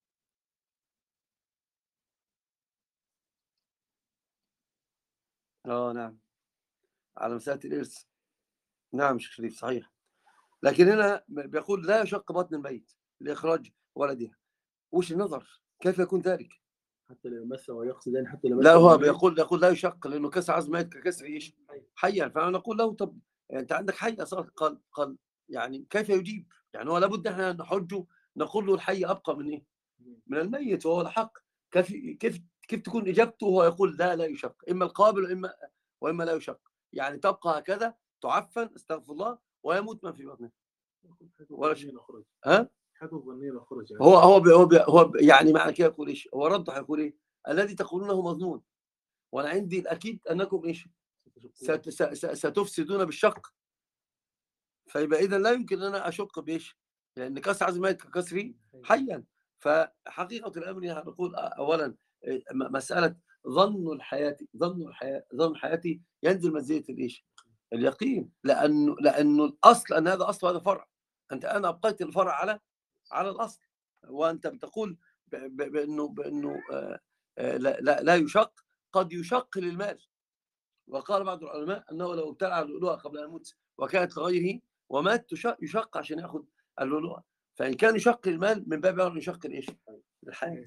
اه نعم، على مسألة الإرث. نعم شيخ شريف صحيح، لكن هنا بيقول لا يشق بطن الميت لإخراج ولدها. وش النظر؟ كيف يكون ذلك؟ حتى لو يمس ويقصد، يعني حتى لو لا هو الميت. بيقول يقول لا يشق، لأنه كسر عظم الميت ككسر ايش؟ حيا. فأنا نقول له طب انت عندك حي اصلا. قال قال يعني كيف يجيب؟ يعني هو لابد احنا نحجه، نقول له الحي ابقى من ايه؟ من الميت، وهو الحق. كيف كيف كيف تكون اجابته وهو يقول لا لا يشق؟ اما القابل واما واما لا يشق. يعني تبقى هكذا تعفن استغفر الله ويموت من في بطنه ولا شيء. ها؟ حاجه ظنيه لو خرج يعني. هو هو بي هو, بي هو بي يعني معنى كده يقول ايش؟ هو رد هيقول ايه؟ الذي تقولونه مظنون، وانا عندي الاكيد انكم ايش؟ ست ست ستفسدون بالشق. فيبقى اذا لا يمكن ان انا اشق بايش؟ لان كسر عظم الميت ككسري حيا. فحقيقه الامر نقول اولا مساله ظن الحياه ظن الحياه ظن الحياه ينزل منزله الايش؟ اليقين. لانه لانه الاصل ان هذا اصل وهذا فرع. انت انا ابقيت الفرع على على الاصل، وانت بتقول بانه بانه لا لا, لا يشق. قد يشق للمال. وقال بعض العلماء انه لو ابتلع اللؤلؤه قبل ان يموت وكانت لغيره ومات يشق عشان ياخذ اللؤلؤه. فان كان يشق المال من باب اولى يشق الايش؟ الحياه.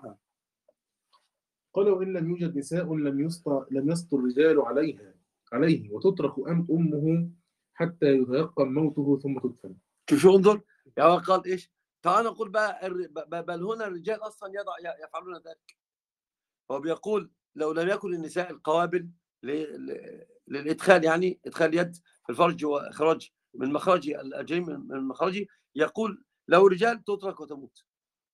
قال وإن لم يوجد نساء لم يسطر لم يسطر الرجال عليها عليه وتترك أم أمه حتى يتيقن موته ثم تدفن. شو انظر يا هو قال ايش؟ تعال نقول بقى بل هنا الرجال اصلا يضع يفعلون ذلك. هو بيقول لو لم يكن النساء القوابل للادخال، يعني ادخال اليد في الفرج واخراج من مخرج الجريم من مخرجه، يقول لو رجال تترك وتموت.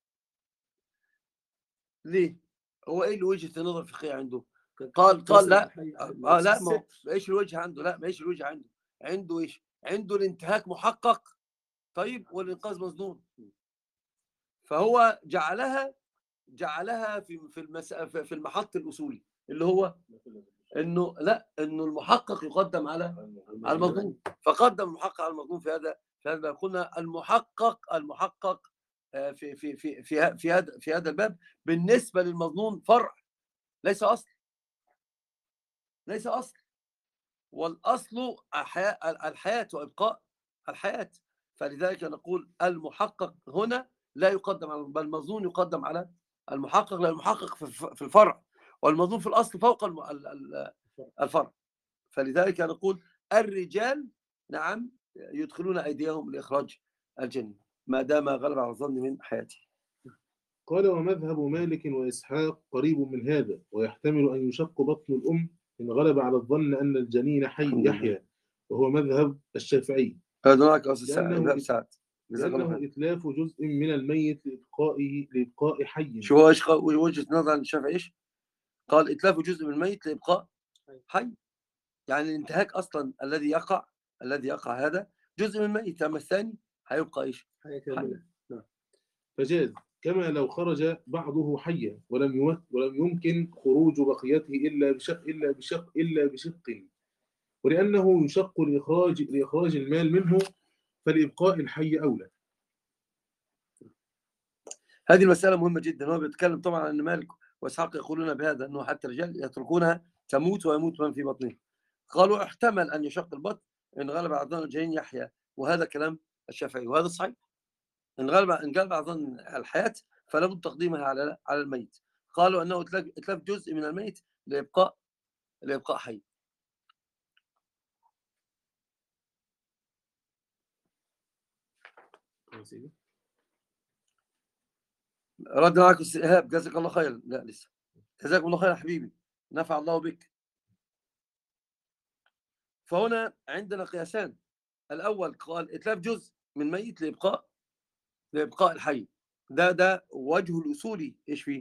ليه؟ هو ايه وجهه النظر الفقهيه عنده؟ قال قال لا اه لا ما ايش الوجه عنده؟ لا ما ايش الوجه عنده؟ عنده ايش؟ عنده الانتهاك محقق طيب والانقاذ مظنون. فهو جعلها جعلها في في المس... في المحط الاصولي اللي هو انه لا انه المحقق يقدم على على المظنون. فقدم المحقق على المظنون في هذا في هذا قلنا المحقق المحقق في في في في في هذا في هذا الباب بالنسبه للمظنون فرع ليس اصل. ليس اصل. والاصل الحياه وابقاء الحياه. فلذلك نقول المحقق هنا لا يقدم على بل المظنون يقدم على المحقق، لان المحقق في الفرع والمظنون في الاصل فوق الفرع. فلذلك نقول الرجال نعم يدخلون ايديهم لاخراج الجنين ما دام غلب على الظن من حياته. قال ومذهب مالك وإسحاق قريب من هذا، ويحتمل أن يشق بطن الأم إن غلب على الظن أن الجنين حي يحيى، وهو مذهب الشافعي. لأنه, لأنه إتلاف جزء من الميت لإبقائه لإبقاء حي. شو هو ايش وجهة نظر الشافعي؟ ايش قال؟ إتلاف جزء من الميت لإبقاء حي، يعني الانتهاك أصلا الذي يقع الذي يقع هذا جزء من الميت، أما الثاني هيبقى ايش؟ حي. فجاز كما لو خرج بعضه حيا ولم ولم يمكن خروج بقيته إلا بشق إلا بشق إلا بشق، ولأنه يشق لإخراج لإخراج المال منه فلإبقاء الحي أولى. هذه المسألة مهمة جدا. هو بيتكلم طبعا عن مالك وإسحاق يقولون بهذا أنه حتى الرجال يتركونها تموت ويموت من في بطنه. قالوا احتمل أن يشق البطن إن غلب على ظن الجنين يحيى، وهذا كلام الشافعي وهذا صحيح. إن غلب إن غلب على ظن الحياة فلا بد تقديمها على على الميت. قالوا أنه إتلاف جزء من الميت لإبقاء لإبقاء حي. رد معكم إيهاب جزاك الله خيرا. لا لسه. جزاكم الله خير يا حبيبي، نفع الله بك. فهنا عندنا قياسان. الأول قال إتلاف جزء من ميت لإبقاء لإبقاء الحي، ده ده وجهه الأصولي إيش فيه؟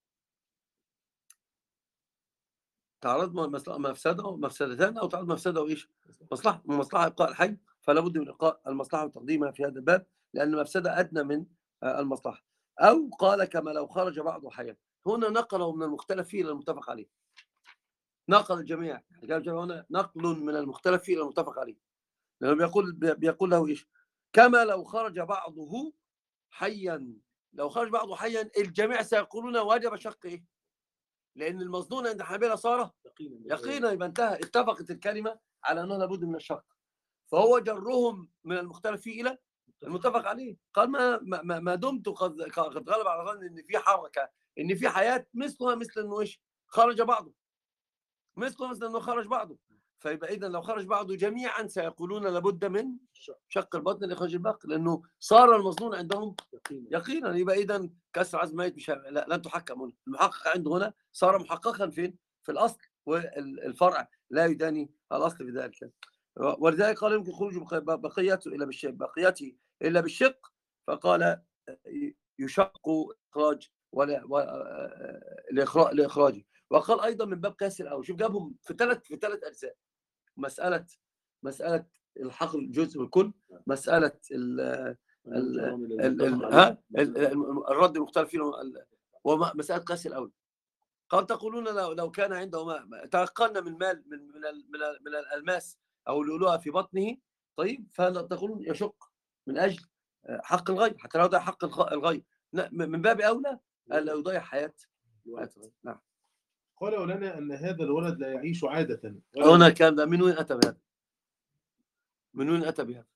تعرض مفسدة مفسدتان أو تعرض مفسدة وإيش؟ مصلحة، مصلحة إبقاء الحي، فلا بد من إبقاء المصلحة وتقديمها في هذا الباب، لأن المفسدة أدنى من المصلحة. أو قال كما لو خرج بعض حياة، هنا نقله من المختلف فيه إلى المتفق عليه. نقل الجميع، هنا نقل من المختلف فيه إلى المتفق عليه، لأنه بيقول بيقول له إيش؟ كما لو خرج بعضه حيا، لو خرج بعضه حيا الجميع سيقولون وجب شق إيه؟ لأن المظنون عند الحنابلة صار يقينا، يبقى انتهى، اتفقت الكلمة على أنه لابد من الشق، فهو جرهم من المختلف فيه إلى المتفق عليه. قال ما ما ما دمت قد قد غلب على ظن ان في حركه، ان في حياه مثلها مثل انه ايش؟ خرج بعضه، مثله مثل انه خرج بعضه، فيبقى اذا لو خرج بعضه جميعا سيقولون لابد من شق البطن لاخراج الباقي، لانه صار المظنون عندهم يقينا. يبقى اذا كسر عزم ميت مش لا لن تحكم هنا، المحقق عنده هنا صار محققا فين؟ في الاصل، والفرع لا يداني الاصل في ذلك. ولذلك قال يمكن خروج بقيته الا بالشق، بقيته الا بالشق، فقال يشق اخراج ولا لاخراجه. وقال ايضا من باب قياس الاول، شوف جابهم في ثلاث في ثلاث اجزاء، مساله مساله الحق الجزء والكل، مساله ال ال ال ها الرد المختلف فيه، ومساله قياس الاول. قال تقولون لو لو كان عنده ما تيقنا من مال من من من, من الالماس او اللؤلؤه في بطنه، طيب فتقولون يشق من اجل حق الغير، حتى لو يضيع حق الغير من باب اولى الا يضيع حياه. نعم. قال ولنا ان هذا الولد لا يعيش عاده. هنا كان ده من وين اتى بهذا؟ من وين اتى بهذا؟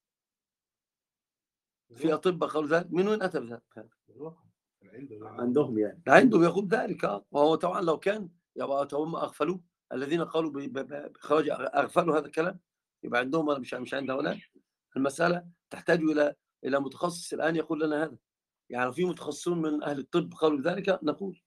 في اطباء قالوا ذلك، من وين اتى بهذا؟ عندهم يعني عنده بيقول ذلك. اه وهو طبعا لو كان يبقى هم اغفلوه، الذين قالوا بإخراج اغفلوا هذا الكلام، يبقى عندهم مش مش عند هؤلاء. المساله تحتاج الى الى متخصص الان يقول لنا هذا، يعني في متخصصون من اهل الطب قالوا بذلك نقول.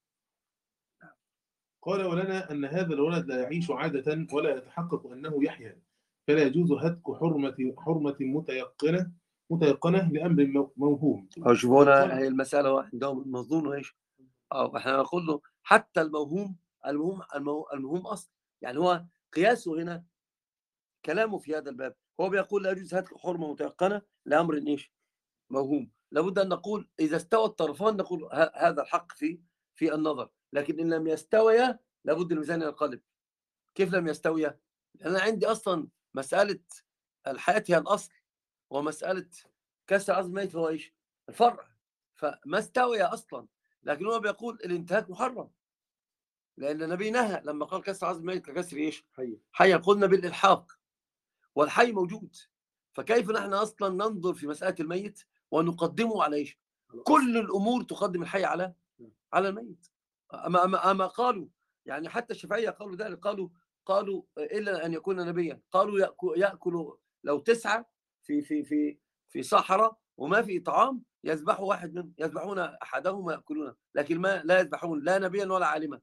قال ولنا ان هذا الولد لا يعيش عاده ولا يتحقق انه يحيا، فلا يجوز هتك حرمه حرمه متيقنه متيقنه لامر موهوم. شوفوا هنا هي المساله عندهم المظنون وايش؟ اه احنا نقول له حتى الموهوم الموهوم الموهوم اصل، يعني هو قياسه هنا كلامه في هذا الباب، هو بيقول لا يجوز هتك حرمه متيقنه لامر ايش؟ موهوم. لابد ان نقول اذا استوى الطرفان نقول هذا الحق في في النظر، لكن ان لم يستويا لابد الميزان ينقلب. كيف لم يستويا؟ انا عندي اصلا مساله الحياه هي الاصل، ومساله كسر عظم ميت هو ايش؟ الفرع، فما استوي اصلا، لكن هو بيقول الانتهاك محرم، لان النبي نهى لما قال كسر عظم ميت ككسر ايش؟ حي. حيا قلنا بالالحاق، والحي موجود، فكيف نحن اصلا ننظر في مساله الميت ونقدمه على ايش؟ كل الامور تقدم الحي على على الميت. اما اما, أما قالوا يعني حتى الشافعيه قالوا ذلك، قالوا قالوا الا ان يكون نبيا، قالوا ياكل, يأكل لو تسعه في في في في صحراء وما في طعام يذبحوا واحد منهم، يذبحون احدهم وياكلونه، لكن ما لا يذبحون لا نبيا ولا عالما.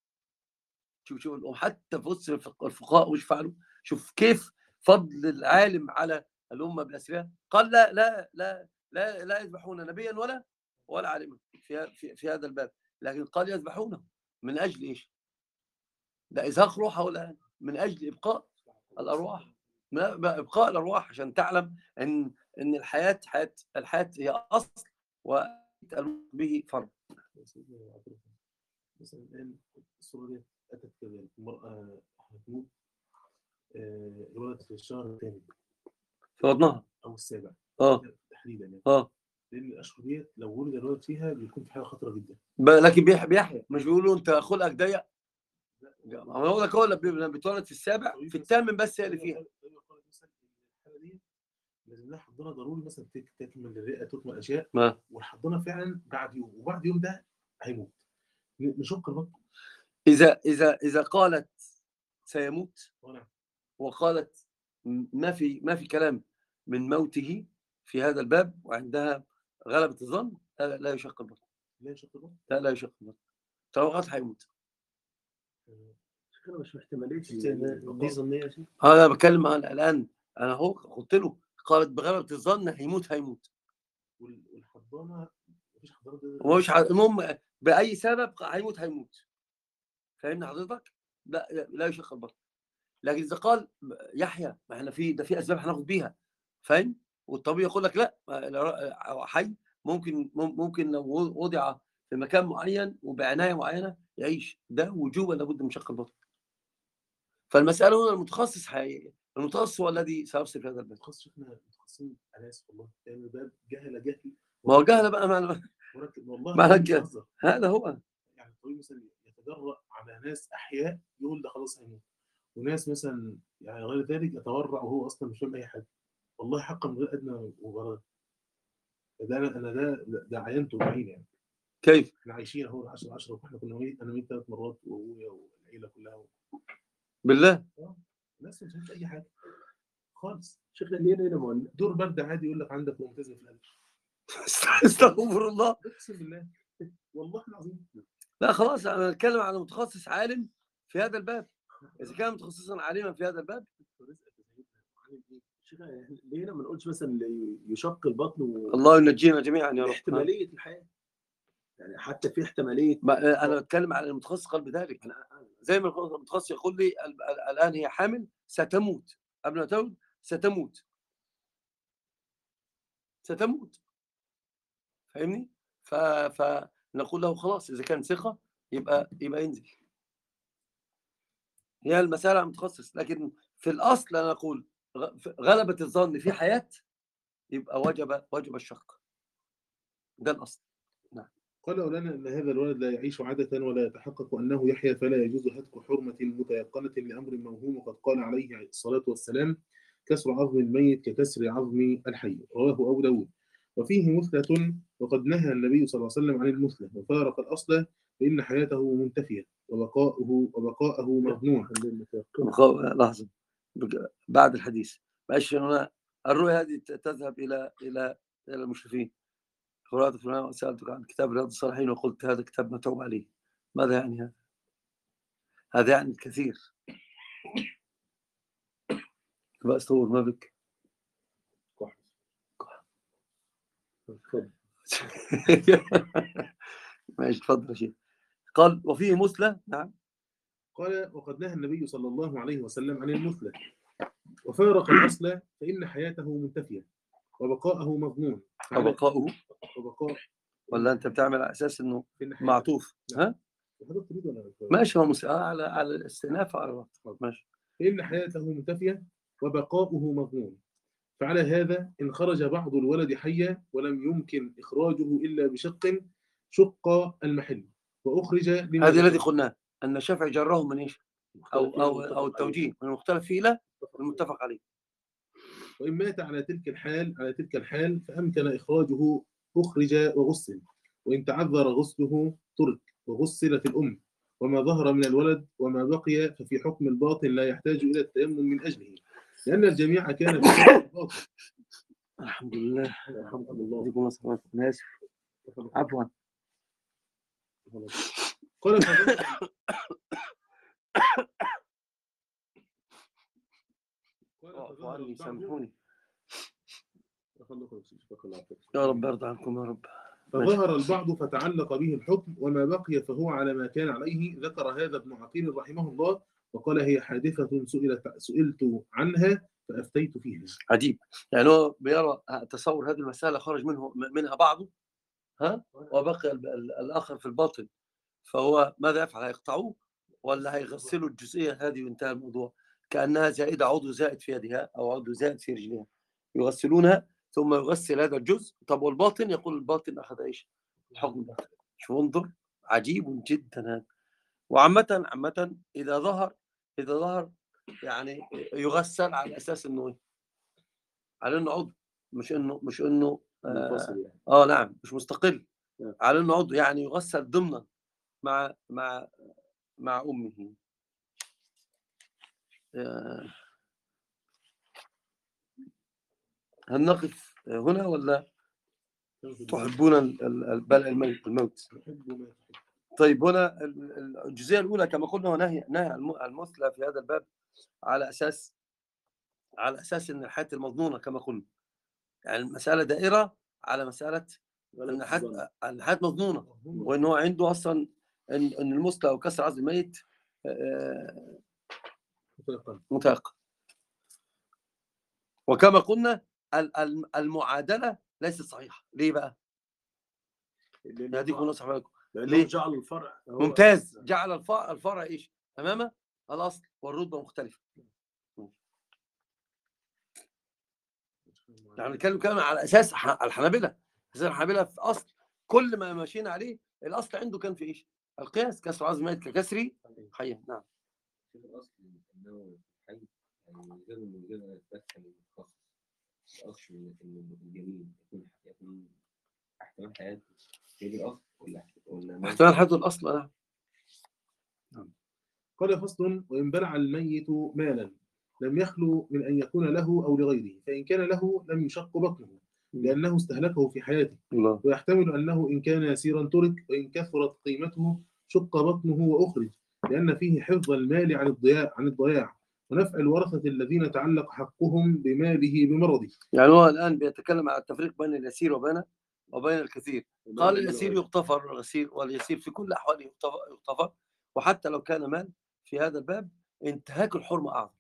شوف شوف حتى في وسط الفقهاء وش فعلوا، شوف كيف فضل العالم على الامه باسرها. قال لا لا لا لا لا يذبحون نبيا ولا ولا عالما في في, في هذا الباب، لكن قال يذبحونه من اجل ايش؟ ده ازهاق روحه الان، من اجل ابقاء الارواح، ابقاء الارواح، عشان تعلم ان ان الحياه حياه الحياه هي اصل وبه فرض. مثلا الان الصوره دي اتت كذلك، المراه هتموت، الولد في الشهر الثاني في بطنها او السابع اه تحديدا يعني، اه لان الاشهر ديت لو ولد الولد فيها بيكون في حاله خطره جدا. لكن بيحيى، مش بيقولوا انت خلقك ضيق؟ ما هو لك هو اللي بيتولد في السابع، في الثامن بس هي اللي فيها. الحاله دي لازم لها حضانه ضروري، مثلا تكمل الرئه، تكمل اشياء، ما والحضانه فعلا بعد يوم، وبعد يوم ده هيموت، نشق البطن. اذا اذا اذا قالت سيموت وقالت ما في ما في كلام من موته في هذا الباب، وعندها غلبة الظن، لا, لا يشق البطن، لا يشق البطن، لا لا يشق البطن، توقعت هيموت. انا مش محتمليش دي ظنيه. انا بتكلم عن الان انا اهو قلت له قالت بغلبة الظن هيموت هيموت وال- والحضانه مفيش حضانه هو مش ع- المهم باي سبب هيموت هيموت. فاهمني حضرتك؟ لا لا لا يشق البطن. لكن اذا قال يحيى ما احنا في ده في اسباب هناخد بيها، فاهم؟ والطبيب يقول لك لا لو حي ممكن ممكن لو وضع في مكان معين وبعنايه معينه يعيش، ده وجوبا لابد من شق البطن. فالمساله هنا المتخصص حقيقي، المتخصص هو الذي سيفصل في هذا الباب. متخصص شفنا متخصصين، انا اسف والله يعني ده جهله جهل. ما هو جهل بقى مع ولكن والله مع ما الجهل. بهزر. هذا هو. يعني الطبيب مثلا يتجرأ على ناس احياء يقول ده خلاص هيموت، وناس مثلا يعني غير ذلك يتورع وهو اصلا مش فاهم اي حاجه، والله حقا من غير ادنى مبالغه. ده انا انا ده ده عينته بعيني يعني. كيف؟ احنا عايشين اهو عشرة عشرة واحنا كنا ميت، انا ميت ثلاث مرات وابويا والعيله كلها. بالله اه الناس ما فهمتش اي حاجه خالص. شيخنا ليه هنا مولد دور برد عادي يقول لك عندك روماتيزم في القلب. استغفر الله. اقسم بالله والله العظيم. لا خلاص انا بتكلم على متخصص عالم في هذا الباب. اذا كان متخصصا عالما في هذا الباب شيخنا ليه هنا ما نقولش مثلا يشق البطن و... الله ينجينا جميعا يا رب. احتماليه الحياه، يعني حتى في احتماليه. ما انا بتكلم على المتخصص قال بذلك. زي ما المتخصص يقول لي ال- ال- الان هي حامل ستموت قبل ما تولد ستموت ستموت فاهمني؟ ف... فنقول له خلاص اذا كان ثقه يبقى يبقى ينزل. هي المساله على المتخصص، لكن في الاصل انا اقول غ- غلبة الظن في حياه يبقى وجب وجب الشق. ده الاصل. قال أولانا أن هذا الولد لا يعيش عادة ولا يتحقق أنه يحيى، فلا يجوز هتك حرمة متيقنة لأمر موهوم، وقد قال عليه الصلاة والسلام: كسر عظم الميت ككسر عظم الحي. رواه أبو داود. وفيه مثلة، وقد نهى النبي صلى الله عليه وسلم عن المثلة، وفارق الأصل فإن حياته منتفية وبقاؤه وبقاءه مظنون. لحظه بعد الحديث معلش هنا الرؤيا هذه تذهب الى الى الى المشرفين. قرأت فلان وسألتك عن كتاب رياض الصالحين وقلت هذا كتاب متعوب عليه. ماذا يعني هذا؟ هذا يعني الكثير. بقى استور ما بك. ماشي تفضل يا شيخ. قال وفيه مثلى. نعم. قال وقد نهى النبي صلى الله عليه وسلم عن المثلة، وفارق الأصل فإن حياته منتفية وبقاءه مظنون. وبقاؤه وبقاء ولا انت بتعمل على اساس انه معطوف؟ ها حضرتك تريد ولا ماشي هو مس... على على الاستئناف على الوقت. ماشي. فإن حياته منتفية وبقاؤه مظنون. فعلى هذا إن خرج بعض الولد حيا ولم يمكن إخراجه إلا بشق شق المحل وأخرج لما هذا الذي ذكر. قلناه ان الشافعي جره من ايش؟ او او او التوجيه من المختلف فيه لا المتفق عليه. وإن مات على تلك الحال على تلك الحال فأمكن إخراجه أخرج وغسل، وإن تعذر غسله ترك وغسلت الأم. وما ظهر من الولد وما بقي ففي حكم الباطن لا يحتاج إلى التيمم من أجله، لأن الجميع كان في حكم الباطن. الحمد لله الحمد لله. يكون صلاه الناس عفوا. قال عني سامحوني يا رب يرضى عنكم يا رب. فظهر البعض فتعلق به الحكم، وما بقي فهو على ما كان عليه. ذكر هذا ابن عقيل رحمه الله وقال: هي حادثة سئلت سئلت عنها فأفتيت فيها. عجيب. يعني هو بيرى تصور هذه المسألة خرج منه منها بعضه ها وبقي الآخر في الباطن، فهو ماذا يفعل؟ هيقطعوه ولا هيغسلوا الجزئية هذه وانتهى الموضوع؟ كأنها زائدة عضو زائد في يدها أو عضو زائد في رجلها يغسلونها ثم يغسل هذا الجزء. طب والباطن؟ يقول الباطن أخذ إيش؟ الحكم الباطن. شو انظر عجيب جدا هذا. وعامة عامة إذا ظهر إذا ظهر يعني يغسل على أساس إنه إيه؟ على إنه عضو مش إنه مش إنه آه, يعني. آه نعم مش مستقل يعني. على إنه عضو يعني يغسل ضمنا مع مع مع أمه. آه هل نقف هنا ولا تحبون البلع الموت؟ طيب هنا الجزئية الأولى كما قلنا هو نهي نهي المثلى في هذا الباب على أساس على اساس ان الحياه المظنونه كما قلنا، يعني المساله دائره على مساله ان غلط الحياه الظن. ان الحياه مظنونه، وان هو عنده اصلا ان ان المسلم او كسر عظم الميت آه، متيقن. متيقن. وكما قلنا ال- ال- المعادله ليست صحيحه. ليه بقى؟ لأنه هديكم جعل- نصح بالكم. لأنه ليه؟ جعل الفرع هو ممتاز. جعل الفرع الفرع ايش؟ امام الاصل والرتبه مختلفه. يعني بنتكلم كمان على اساس ح- الحنابله، اساس الحنابله في اصل كل ما ماشيين عليه الاصل عنده كان في ايش؟ القياس، كسر عظم ميت ككسري حيا. نعم. في الأصل إنه حي، يعني غير من غير أن يتدخل المتخصص. الأصل إن الجميل يكون يكون احتمال حياته هي دي الأصل ولا ولا ما- احتمال حدث الاصل. نعم. قال فصل: وإن بلع الميت مالا لم يخلو من أن يكون له أو لغيره، فإن كان له لم يشق بطنه لأنه استهلكه في حياته، الله. ويحتمل أنه إن كان يسيرا ترك، وإن كثرت قيمته شق بطنه وأخرج، لأن فيه حفظ المال عن الضياع عن الضياع ونفع الورثة الذين تعلق حقهم بماله بمرضه. يعني هو الان بيتكلم على التفريق بين اليسير وبين وبين الكثير. قال اليسير يغتفر واليسير واليسير في كل الاحوال يغتفر يغتفر، وحتى لو كان مال في هذا الباب انتهاك الحرمه اعظم،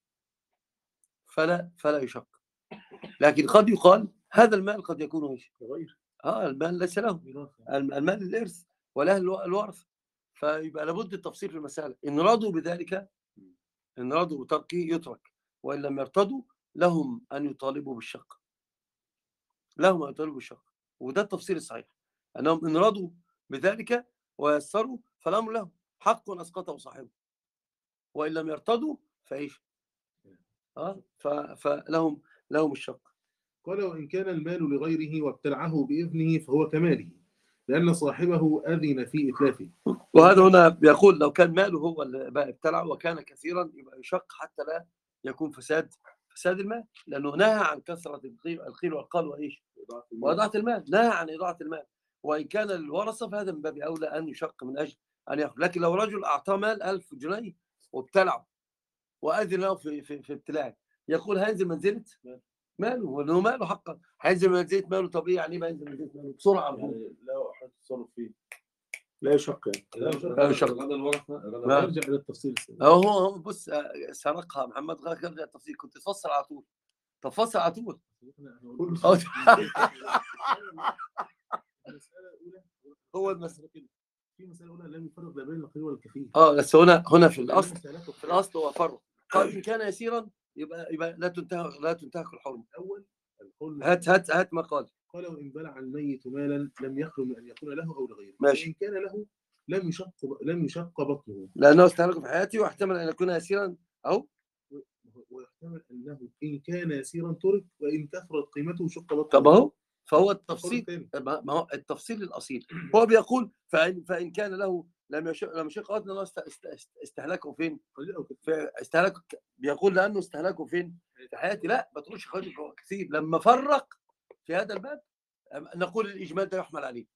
فلا فلا يشق. لكن قد يقال هذا المال قد يكون ايش؟ غير اه المال ليس له، الم- المال للارث وله الو- الورث، فيبقى لابد التفصيل في المساله. ان رضوا بذلك، ان رضوا بتركه يترك، وان لم يرتضوا لهم ان يطالبوا بالشق، لهم ان يطالبوا بالشق. وده التفسير الصحيح، انهم ان رضوا بذلك ويسروا فالامر لهم، حق اسقطه صاحبه، وان لم يرتضوا فايش؟ اه ف- فلهم لهم الشق. قال: وإن كان المال لغيره وابتلعه بإذنه فهو كماله، لأن صاحبه أذن في إتلافه. وهذا هنا بيقول لو كان ماله هو اللي بقى ابتلعه وكان كثيرا يبقى يشق حتى لا يكون فساد فساد المال، لانه نهى عن كثره القيل القيل والقال وايش؟ واضاعه المال، نهى عن اضاعه المال. وان كان للورثه فهذا من باب اولى ان يشق من اجل ان ياخذ. لكن لو رجل اعطاه مال ألف جنيه وابتلعه واذن له في في, في ابتلاعه، يقول هينزل منزله ماله، وانه ماله حقا هينزل منزله ماله. طب ايه يعني ما ينزل منزله ماله بسرعه على طول؟ يعني لو حد تصرف فيه لا يشق يعني. لا لا يشق. غدا الورثة غدا لا. نرجع إلى التفصيل السابق. هو هو هو بص آه، سرقها محمد غير يرجع التفصيل. كنت تفصل على طول، طب فصل على طول. أو- هو المسألة كده. في مسألة أولى لم يفرق بين القليل والكثير. اه بس هنا هنا في الاصل في الاصل هو فرق. قال ان كان يسيرا يبقى يبقى لا تنتهك لا تنتهك الحرمه. الأول القول هات هات هات ما قال. قال: وإن بلع الميت مالا لم يخلو من أن يكون له أو لغيره، ماشي. وإن كان له لم يشق لم يشق بطنه، لانه استهلك في حياتي واحتمل ان يكون يسيرا او ويحتمل أنه إن كان يسيرا ترك، وإن كثرت قيمته شق بطنه. طب اهو. فهو القول التفصيل الثاني. ما ما هو التفصيل الاصيل. هو بيقول فان فان كان له لم يشق لم يشق بطنه، است- است- است- استهلكه فين؟ قليل أو كثير. في استهلاك. بيقول لانه استهلاكه فين؟ في حياتي. لا ما تقولش خارج كثير. لما فرق في هذا الباب نقول الاجمال ده يحمل عليه.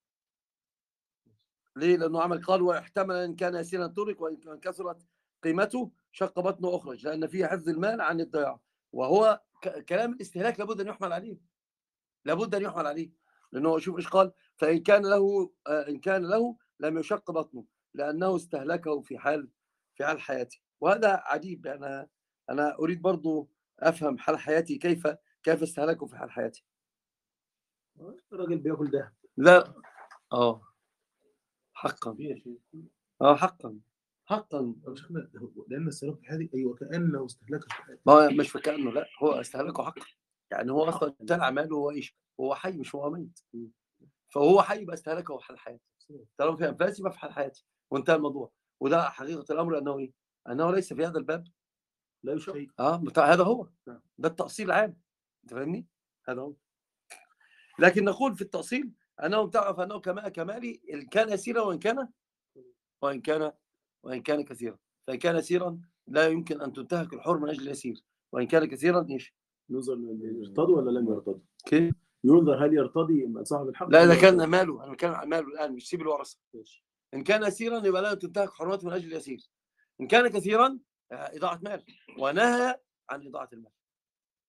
ليه؟ لانه عمل قال ويحتمل ان كان يسيرا ترك، وان كان كثرت قيمته شق بطنه اخرج، لان فيه حفظ المال عن الضياع. وهو ك- كلام الاستهلاك لابد ان يحمل عليه، لابد ان يحمل عليه. لانه شوف ايش قال: فان كان له آه، ان كان له لم يشق بطنه لانه استهلكه في حال في حال حياته. وهذا عجيب. انا انا اريد برضو افهم حال حياتي كيف كيف استهلكه في حال حياتي. الراجل بياكل دهب. لا اه حقا اه حقا حقا. أو شيخنا، لأن السلوك في هذه أي وكأنه استهلاك في حياته. ما هو مش فكأنه، لا هو استهلكه حقا. يعني هو اصلا ابتلع ماله، هو ايش؟ هو حي مش هو ميت. فهو حي يبقى استهلكه في حال حياته. طالما في انفاس يبقى في حال حياته وانتهى الموضوع. وده حقيقه الامر انه ايه؟ انه ليس في هذا الباب لا يشق. اه بتاع هذا هو ده التأصيل العام. انت فاهمني؟ هذا هو. لكن نقول في التأصيل انه تعرف انه كما كمالي ان كان يسيرا وان كان وان كان وان كان كثيرا. فان كان يسيرا لا يمكن ان تنتهك الحرمه من اجل اليسير، وان كان كثيرا ايش؟ ينظر يرتضي ولا لم يرتضي؟ كيف؟ ينظر هل يرتضي صاحب الحق. لا ولا اذا كان يرتضي؟ ماله، انا بتكلم عن ماله الان مش سيب الورثه. ماشي. ان كان يسيرا يبقى لا تنتهك حرمته من اجل اليسير. ان كان كثيرا آه، اضاعه مال، ونهى عن اضاعه المال.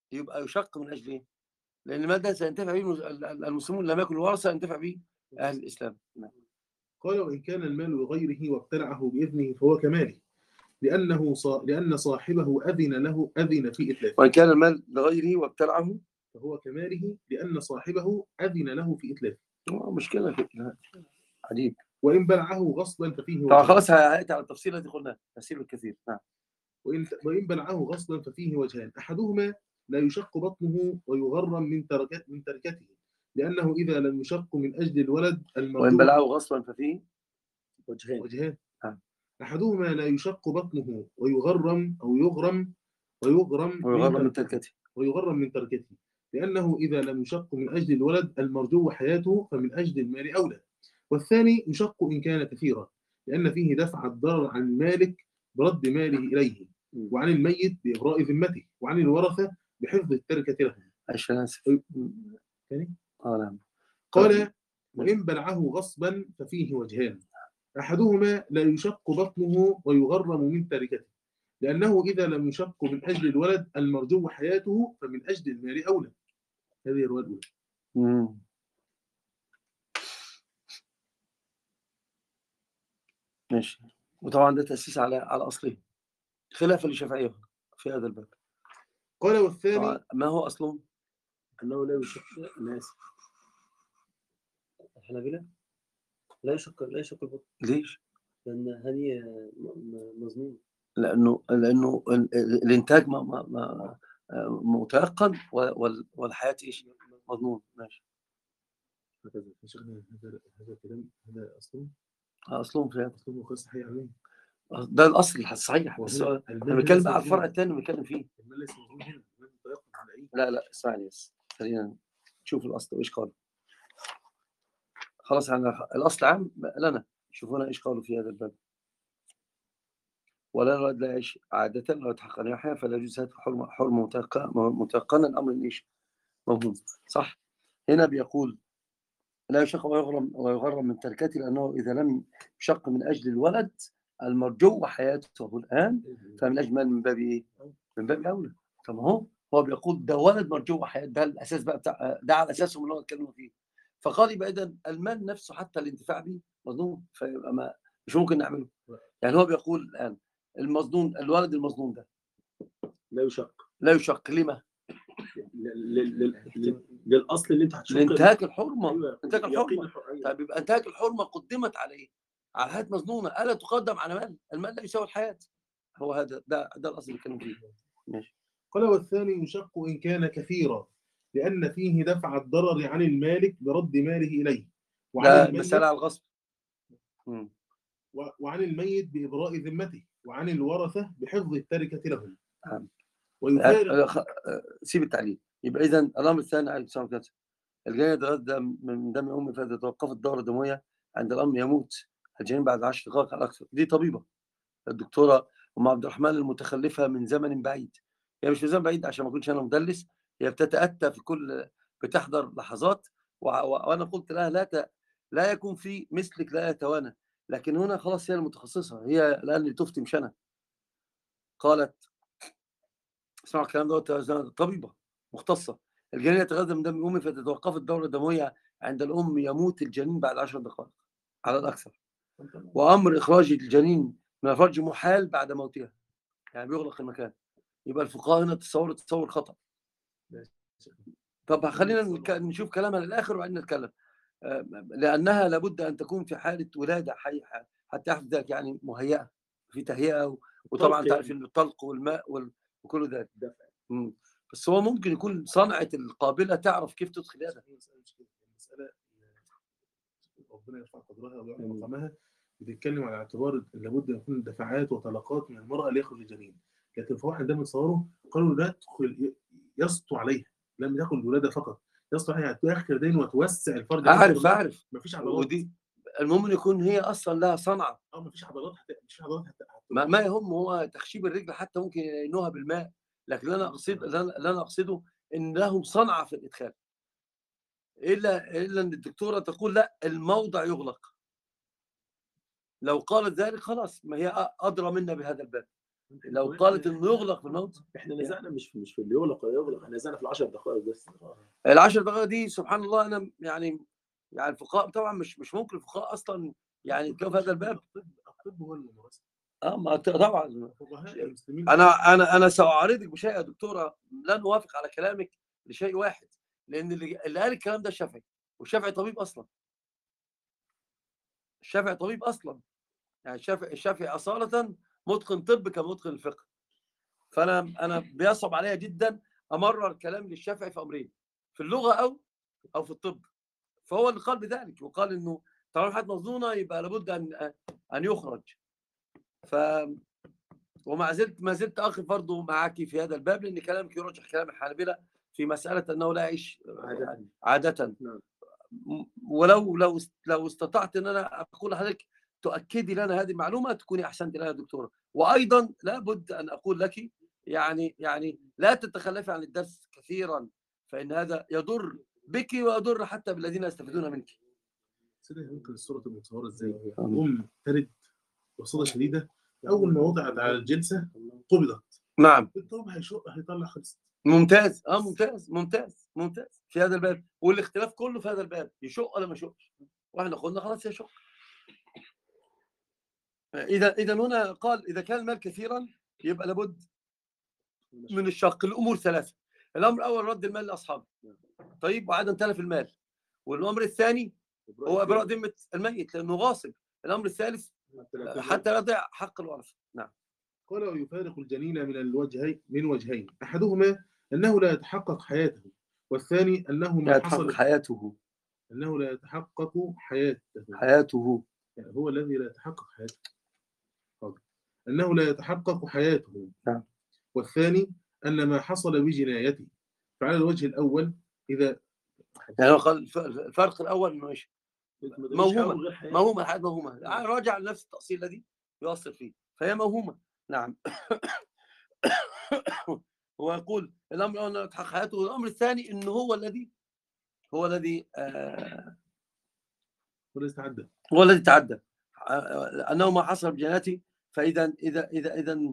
يبقى يشق من اجل ايه؟ لان المال ده سينتفع به المسلمون، لم يكن الورثه ينتفع به اهل الاسلام. نعم. قال وإن كان المال لغيره وابتلعه بإذنه فهو كماله، لأنه صا... لأن صاحبه أذن له أذن في إتلافه. وان كان المال لغيره وابتلعه فهو كماله لأن صاحبه أذن له في إتلافه. مشكله كده عجيب. وإن بلعه غصبا ففيه طبعا وجهان. خلاص هيأتي على التفصيل الذي قلناه، تفصيل الكثير. نعم. وإن وإن بلعه غصبا ففيه وجهان، أحدهما لا يشق بطنه ويغرم من تركته من تركته، لأنه إذا لم يشق من أجل الولد وان المرجوح بلعه غصبا ففيه وجهان. وجهان. نعم. أحدهما لا يشق بطنه ويغرم أو يغرم ويغرم ويغرم من تركته ويغرم من تركته، لأنه إذا لم يشق من أجل الولد المرجو حياته فمن أجل المال أولى. والثاني يشق إن كان كثيرا، لأن فيه دفع الضرر عن المالك برد ماله إليه، وعن الميت بإبراء ذمته، وعن الورثة بحفظ التركة لهم. عشان اسف. ثاني اه نعم. قال وإن بلعه غصبا ففيه وجهان، أحدهما لا يشق بطنه ويغرم من تركته، لأنه إذا لم يشق من أجل الولد المرجو حياته فمن أجل المال أولى. هذه الرواية الأولى. مم. ماشي. وطبعا ده تأسيس على على أصله، خلافا للشافعية في هذا الباب. قال والثاني طبعا ما هو أصله؟ انه لا يشق. انا اسف. الحنابلة لا يشق لا يشق البطن، ليش؟ لأن هذه م- م- مظنون. لأنه لأنه ال- ال- الإنتاج ما ما ما متيقن وال- والحياة إيش؟ مضمون. ماشي. هكذا يا شيخنا، هذا هذا الكلام هذا أصلا أصلهم في هذا. أصلا غير صحيح عليه. ده الأصل الصحيح، بس وهنا أنا المال بتكلم ليس بقى على مظنون. الفرع الثاني اللي بنتكلم فيه. المال ليس مظنون هنا، المال متيقن على أي. لا لا اسمعني بس، خلينا نشوف الأصل وإيش قال. خلاص احنا الأصل عام لنا، شوفونا إيش قالوا في هذا الباب. ولا الولد لا يعيش عادة لو يتحقق أن يحيى فلا يجوز هذا حرمة حرمة متيقنة الأمر إيش؟ موهوم. صح. هنا بيقول لا يشق ويغرم ويغرم من تركته، لأنه إذا لم يشق من أجل الولد المرجو حياته الآن فمن أجل من باب إيه؟ من باب أولى. طب هو هو بيقول ده ولد مرجو حياته، ده الأساس بقى بتاع ده على أساسه اللي هو اتكلموا فيه. فقال يبقى إذا المال نفسه حتى الانتفاع به مظنون، فيبقى ما مش ممكن نعمله. يعني هو بيقول الآن المظنون الولد المظنون ده لا يشق لا يشق لما؟ للاصل اللي انت هتشق لانتهاك الحرمه. أيوة. انتهاك الحرمه. الحرمه. طيب يبقى انتهاك الحرمه قدمت على ايه؟ على حياه مظنونه، الا تقدم على مال؟ المال لا يساوي الحياه. هو هذا ده ده الاصل اللي بنتكلم فيه. ماشي. قال والثاني يشق إن كان كثيرا، لأن فيه دفع الضرر عن المالك برد ماله إليه، وعن ده الميت المساله على الغصب. مم. و- وعن الميت بإبراء ذمته، وعن الورثة بحفظ التركة لهم. نعم. ويفارق خ- سيب التعليل. يبقى اذا الامر الثاني عليه الصلاه والسلام الجنين يتغذى من دم امه فتتوقف الدوره الدمويه، عند الام يموت الجنين بعد عشر دقائق على الاكثر. دي طبيبه الدكتوره ام عبد الرحمن المتخلفه من زمن بعيد. هي مش من زمن بعيد عشان ما اكونش انا مدلس، هي بتتاتى في كل بتحضر لحظات و... و... وانا قلت لها لا ت... لا يكون في مثلك لا يتوانى، لكن هنا خلاص هي المتخصصه، هي الان اللي تفتي مش انا. قالت اسمعوا الكلام دوت، طبيبه مختصه. الجنين يتغذى من دم امه فتتوقف الدوره الدمويه عند الام يموت الجنين بعد عشر دقائق على الاكثر، وامر اخراج الجنين من الفرج محال بعد موتها، يعني بيغلق المكان. يبقى الفقهاء هنا تصور تصور خطأ. طب خلينا نشوف كلامها للآخر وبعدين نتكلم. لأنها لابد أن تكون في حالة ولادة حي حتى يحدث ذلك، يعني مهيئة في تهيئة، وطبعا تعرف الطلق والماء وكل ذلك. بس هو ممكن يكون صنعة القابلة تعرف كيف تدخل هذا. المسألة ربنا يرفع قدرها ويعلى مقامها، بتتكلم على اعتبار لابد ان يكون دفعات وطلقات من المرأة ليخرج الجنين، لكن في واحد عندما تصوروا قالوا لا تدخل يسطو عليها، لم يدخل الولادة فقط، يسطو عليها تدخل اليدين وتوسع الفرج. أعرف أعرف مفيش عضلات. ودي المهم يكون هي أصلا لها صنعة. اه مفيش عضلات حتى مفيش عضلات حتى ما, ما يهم هو تخشيب الرجل حتى ممكن ينوها بالماء، لكن اللي انا اقصد اللي انا اقصده ان لهم صنعه في الادخال، الا الا ان الدكتوره تقول لا الموضع يغلق. لو قالت ذلك خلاص ما هي ادرى منا بهذا الباب، لو قالت انه يغلق في الموت. احنا نزعنا مش في مش في اللي يغلق ولا يغلق، احنا نزعنا في العشر دقائق بس. العشر دقائق دي سبحان الله انا يعني يعني الفقهاء طبعا مش مش ممكن الفقهاء اصلا يعني يتكلموا في هذا الباب. الطب الطب هو الممارسه. اه ما ت- طبعا فقهاء المسلمين انا انا انا ساعارضك بشيء يا دكتوره، لن اوافق على كلامك لشيء واحد، لان اللي اللي قال الكلام ده الشافعي، والشافعي طبيب اصلا. الشافعي طبيب اصلا، يعني الشافعي الشافعي اصاله متقن طب كمتقن الفقه. فانا انا بيصعب عليا جدا امرر كلام للشافعي في امرين، في اللغه او او في الطب. فهو اللي قال بذلك، وقال انه طالما حد مظنونه يبقى لابد ان ان يخرج. ف وما زلت ما زلت اخذ برضه معك في هذا الباب، لان كلامك يرجح كلام الحنابلة في مساله انه لا يعيش عادة. عاده. نعم. ولو لو لو استطعت ان انا اقول لحضرتك تؤكدي لنا هذه المعلومه تكوني احسنت لنا يا دكتوره. وايضا لابد ان اقول لك يعني يعني لا تتخلفي عن الدرس كثيرا، فان هذا يضر بك ويضر حتى بالذين يستفيدون منك. سيدي ممكن الصوره تبقى متصوره ازاي؟ ام ترد وصوره شديده، اول ما وضعت على الجلسه قبضت. نعم الطب هيشق هيطلع خلص. ممتاز اه ممتاز ممتاز ممتاز في هذا الباب، والاختلاف كله في هذا الباب، يشق ولا ما يشقش، واحنا قلنا خلاص يشق. اذا اذا هنا قال اذا كان المال كثيرا يبقى لابد من الشق. الامور ثلاثه، الامر الاول رد المال لاصحابه، طيب وعدم تلف المال، والامر الثاني هو ابراء ذمه الميت لانه غاصب، الامر الثالث حتى يضيع حق الورثه. نعم. قال ويفارق الجنين من الوجهين من وجهين، احدهما انه لا يتحقق حياته، والثاني انه ما يتحقق حصل حياته انه لا يتحقق حياته حياته يعني هو الذي لا يتحقق حياته. حاضر. انه لا يتحقق حياته. نعم. والثاني ان ما حصل بجنايته. فعلى الوجه الاول اذا يعني هو قال الف- الفرق الاول انه ايش؟ موهومه غير حياة. موهومه الحياه موهومه، راجع لنفس التاصيل الذي يؤثر فيه، فهي موهومه. نعم. هو يقول الامر الاول انه يتحقق حياته، والامر الثاني انه هو الذي هو الذي آه هو الذي تعدى. هو الذي تعدى، آه انه ما حصل بجناته. فاذا اذا اذا اذا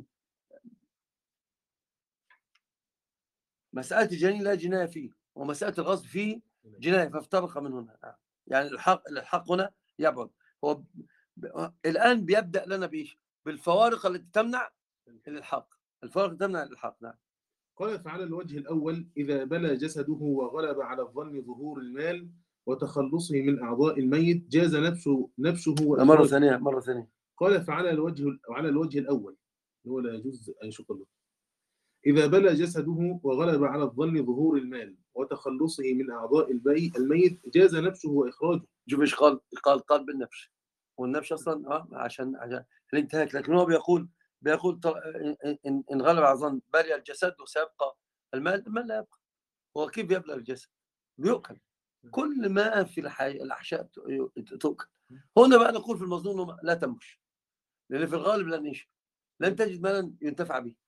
مساله الجنين لا جنايه فيه، ومساله الغصب فيه جنايه، فافترق من هنا. يعني الحق الحق هنا يبعد. هو ب... ب... الان بيبدا لنا بايش؟ بالفوارق التي تمنع الالحاق، الفوارق التي تمنع الالحاق. نعم. قال فعلى الوجه الأول إذا بلى جسده وغلب على الظن ظهور المال وتخلصه من أعضاء الميت جاز نبشه نبشه مرة وإخراجه. ثانية مرة ثانية. قال فعلى الوجه على الوجه الأول هو لا يجوز أن يشق له. إذا بلى جسده وغلب على الظن ظهور المال وتخلصه من أعضاء البي الميت جاز نبشه وإخراجه. شوف ايش قال؟ قال قال بالنبش، والنبش اصلا اه عشان عشان الانتهاك، لكن هو بيقول بيقول ان ان غلب على الظن بلي الجسد وسيبقى المال. المال لا يبقى. هو كيف يبلى الجسد؟ بيؤكل. كل ما في الحي... الاحشاء تؤكل. هنا بقى نقول في المظنون لا تنبش، لان في الغالب لن ايش؟ لن تجد مالا ينتفع به.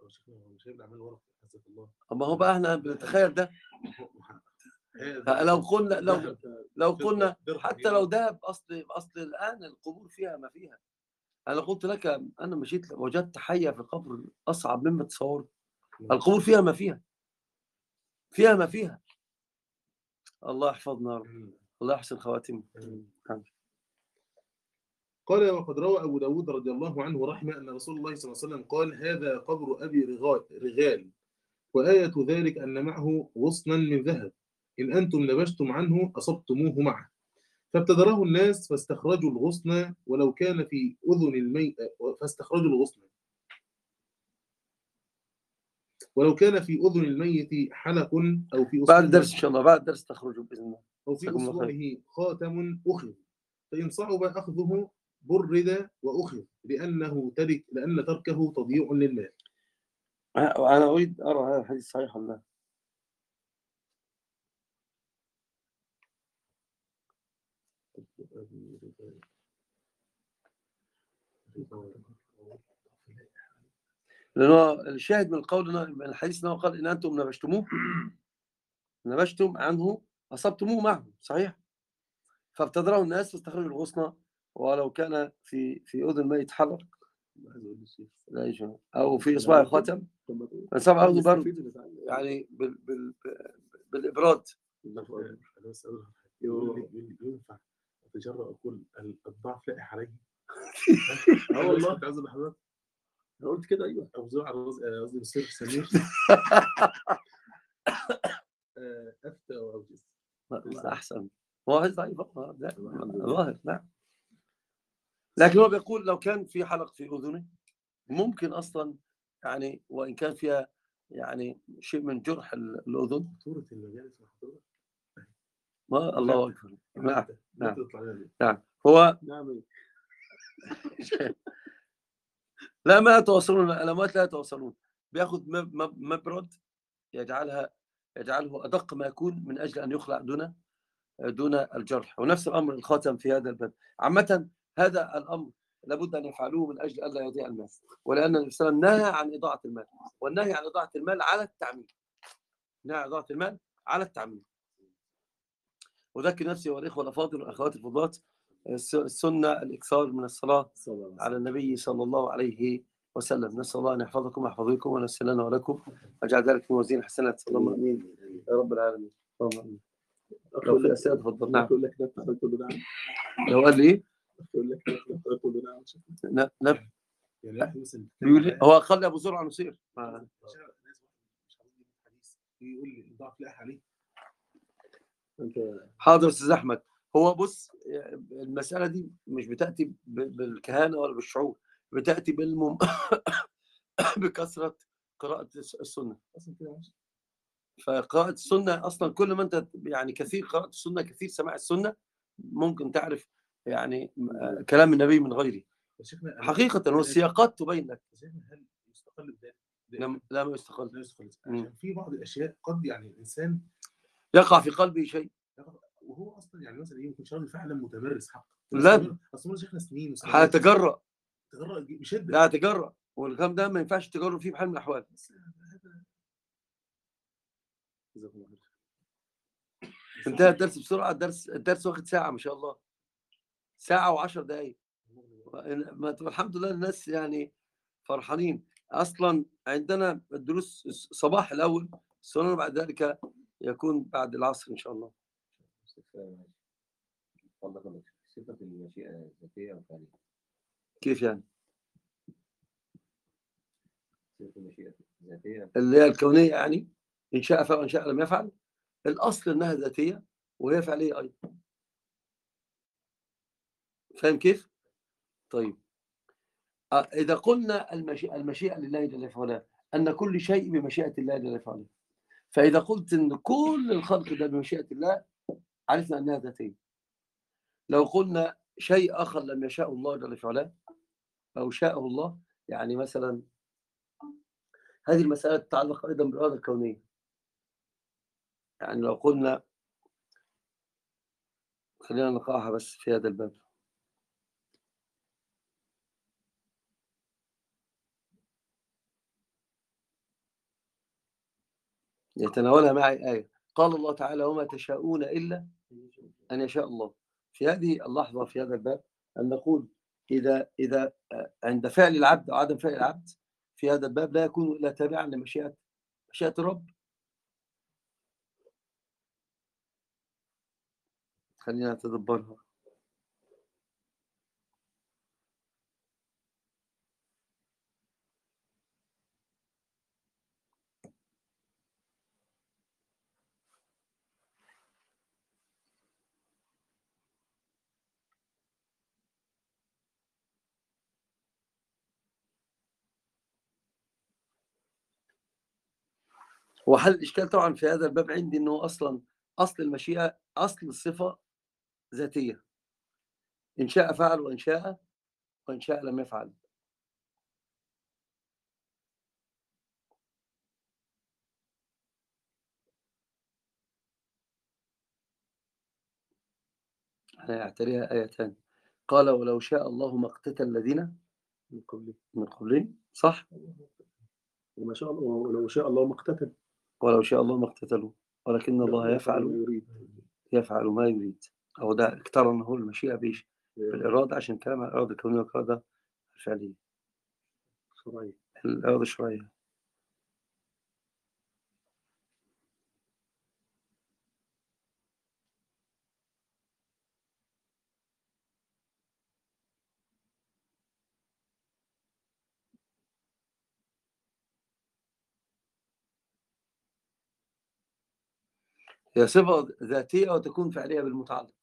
اما هو بقى احنا بنتخيل ده. لو قلنا لو لو قلنا حتى لو ذهب اصل اصل الان القبور فيها ما فيها. انا قلت لك انا مشيت وجدت حيه في القبر اصعب مما تصور. القبور فيها ما فيها، فيها ما فيها. الله يحفظنا رب. الله يحسن خواتمه. قال وقد روى أبو داود رضي الله عنه رحمه أن رسول الله صلى الله عليه وسلم قال هذا قبر أبي رغال وآية ذلك أن معه غصنا من ذهب إن أنتم نبشتم عنه أصبتموه معه فابتدره الناس فاستخرجوا الغصن ولو كان في أذن الميت فاستخرجوا الغصن ولو كان في أذن الميت حلق أو في بعد درس إن شاء الله، بعد درس تخرجوا بإذن الله. أو في أصبعه خاتم أخذ فإن صعب أخذه برد وأخذ لأنه ترك لأن تركه تضييع للمال. أنا أريد أرى هذا الحديث صحيح ولا لا. لأنه الشاهد من قولنا من الحديث أنه قال إن أنتم نبشتموه نبشتم عنه أصبتموه معه، صحيح. فابتدره الناس فاستخرجوا الغصن ولو كان في في أذن الميت حلق عايز اقول للشيخ لا يجوز. او في اصبع الخاتم طب ما تقول. بس اخذه برضه نستفيد ونتعلم. يعني بال بال بالابراد. انا بس اقول لك حاجة. يقول لي يقول لي ينفع اتجرأ اقول الضعف لائح عليه؟ اه والله كنت عايز اقول لحضرتك انا قلت كده ايوه. ابو زرع الرز- قصدي مصير سمير آه، افتى واوجز. احسن. هو هذا ضعيف آه، لا، ظاهر نعم. لكن هو بيقول لو كان في حلق في اذنه ممكن اصلا يعني وان كان فيها يعني شيء من جرح ال- الاذن. خطورة المجالس وخطورة ما الله اكبر. نعم لا نعم تطلع لنا دي. نعم. هو نعم. لا ما يتواصلون، الألمات لا يتواصلون. بياخذ مب- مب- مبرد يجعلها يجعله أدق ما يكون من أجل أن يخلع دون دون الجرح. ونفس الأمر الخاتم في هذا الباب. عامة هذا الأمر لابد أن يفعلوه من أجل ألا يضيع المال، ولأن النبي صلى الله عليه وسلم نهى عن إضاعة المال، والنهي عن إضاعة المال على التعميم. نهى عن إضاعة المال على التعميم. أذكر نفسي والإخوة الأفاضل والأخوات الفضلات الس- السنة الإكثار من الصلاة على النبي صلى الله عليه وسلم. نسأل الله أن يحفظكم ويحفظكم ونسأل لنا ولكم أجعل ذلك في موازين حسنات. اللهم آمين يا رب العالمين. اللهم آمين. لو في أسئلة تفضل. نعم. اقول لك نفتح كله نعم. لو قال لي اقول لك نفتح كله نعم. ن- ن- يعني واحد مثلا بيقول لي هو خلي أبو زرعة نصير ما- مش عاوز يجيب حديث يقول لي الضعف لائح عليه. انت حاضر أستاذ أحمد. هو بص المسألة دي مش بتأتي ب- بالكهانة ولا بالشعور، بتأتي بالمم... بكثرة قراءة السنة. اصلا كده ماشي. فقراءة السنة أصلا كل ما أنت يعني كثير قراءة السنة كثير سماع السنة ممكن تعرف يعني آه، كلام النبي من غيره يا شيخنا أنا- حقيقة، والسياقات تبين لك. يا شيخنا هل يستقل بذلك؟ لم- لا ما يستقل. لا يستقل مم. عشان في بعض الاشياء قد يعني الانسان يقع في قلبه شيء. وهو اصلا يعني مثلا ايه ممكن راجل فعلا متمرس حق لا. اصل هو شيخنا سنين وسنوات هيتجرأ. تجرأ بشده. لا هيتجرأ، والكلام ده ما ينفعش التجرؤ فيه بحال من الأحوال. بس هذا جزاكم الله خير. انتهى الدرس بسرعة. الدرس الدرس واخد ساعة ما شاء الله، ساعة وعشر دقايق. ما تبقى الحمد لله الناس يعني فرحانين. أصلا عندنا الدروس صباح الأول، السنن بعد ذلك يكون بعد العصر إن شاء الله. تفضل. صفة المشيئة الذاتية والفعلية. كيف يعني؟ صفة المشيئة الذاتية اللي هي الكونية يعني إن شاء فعل وإن شاء لم يفعل. الأصل إنها ذاتية وهي فعلية أيضا. فاهم كيف؟ طيب آه، إذا قلنا المشيئة, المشيئة لله جل وعلا أن كل شيء بمشيئة الله جل وعلا، فإذا قلت إن كل الخلق ده بمشيئة الله عرفنا أنها ذاتية. لو قلنا شيء آخر لم يشاء الله جل وعلا أو شاءه الله، يعني مثلا هذه المسألة تتعلق أيضا بالإرادة الكونية. يعني لو قلنا خلينا نقاها بس في هذا الباب. يتناولها معي آية. قال الله تعالى وما تشاءون إلا أن يشاء الله. في هذه اللحظة في هذا الباب أن نقول إذا إذا عند فعل العبد أو عدم فعل العبد في هذا الباب لا يكون إلا تابعا لمشيئة مشيئة الرب. خلينا نتدبرها. وحل الإشكال طبعا في هذا الباب عندي أنه أصلا أصل المشيئة أصل الصفة ذاتية. إن شاء فعل وإن شاء وإن شاء لم يفعل. أنا يعتريها آيتان. قال ولو شاء الله ما اقتتل الذين من قبل من قبلهم. صح. وما شاء الله ولو شاء الله ما اقتتل ولو شاء الله ما اقتتلوا ولكن الله ما يفعل يريد. يفعل ما يريد. أو ده اقترن هو المشيئة بإيش؟ بالإرادة، عشان كلام الإرادة الكونية والإرادة الفعلية. شرعية. الإرادة الشرعية. هي صفة ذاتية وتكون فعلية بالمتعلق.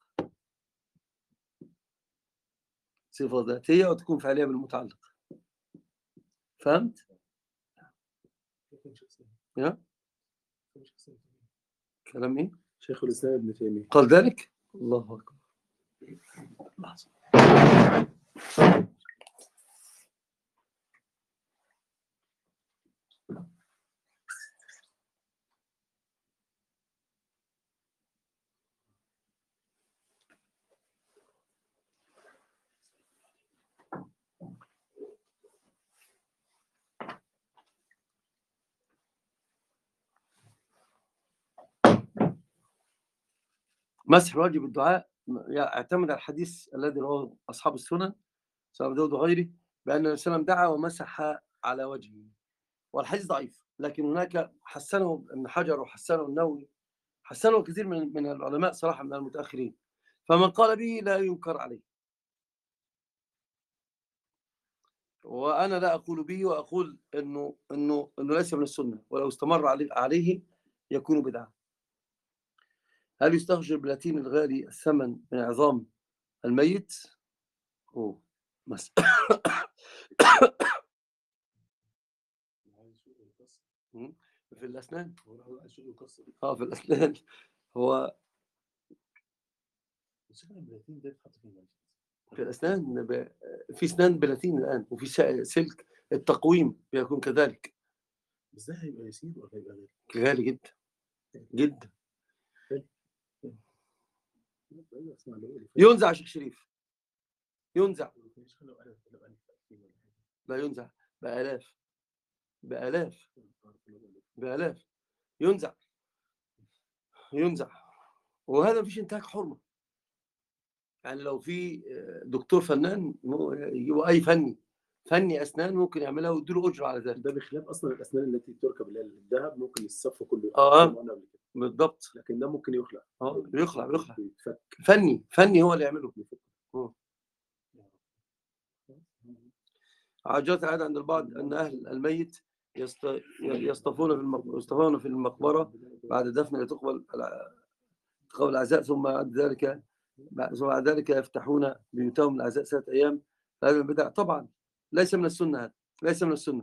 صفة ذاتية وتكون فعلية بالمتعلق. فهمت؟ يا كلام ايه؟ شيخ الإسلام ابن تيمية قال ذلك؟ الله أكبر. لحظة. مسح الوجه بالدعاء يعتمد على الحديث الذي رواه أصحاب السنن سواء داود وغيره بأن النبي صلى الله عليه وسلم دعا ومسح على وجهه، والحديث ضعيف، لكن هناك حسنه ابن حجر وحسنه النووي، حسنه كثير من من العلماء صراحة من المتأخرين، فمن قال به لا ينكر عليه. وأنا لا أقول به، وأقول إنه إنه إنه ليس من السنة، ولو استمر عليه يكون بدعة. هل يستخرج البلاتين الغالي الثمن من عظام الميت؟ أوه مس... في الأسنان. اه في الأسنان. هو في الأسنان ب... في أسنان بلاتين الآن، وفي سلك التقويم بيكون كذلك. بس ده هيبقى يسير ولا هيبقى غالي؟ غالي جدا جدا. ينزع شيخ شريف، ينزع، لا ينزع بآلاف بآلاف بآلاف ينزع ينزع وهذا مفيش انتهاك حرمة. يعني لو في دكتور فنان يجيبوا أي فني فني أسنان ممكن يعملها ويديله أجر على ذلك. ده بخلاف أصلا الأسنان التي تركب اللي هي الذهب ممكن الصف كله اه بالضبط، لكن ده ممكن يخلع. اه يخلع يخلع فني فني هو اللي يعمله. عجلت العادة عند البعض أن أهل الميت يصطفون في المقبرة يصطفون في المقبرة بعد دفن لتقبل تقبل العزاء، ثم بعد ذلك ثم بعد ذلك يفتحون بيوتهم العزاء ثلاث أيام. هذا من البدع طبعا، ليس من السنة، هذا ليس من السنة.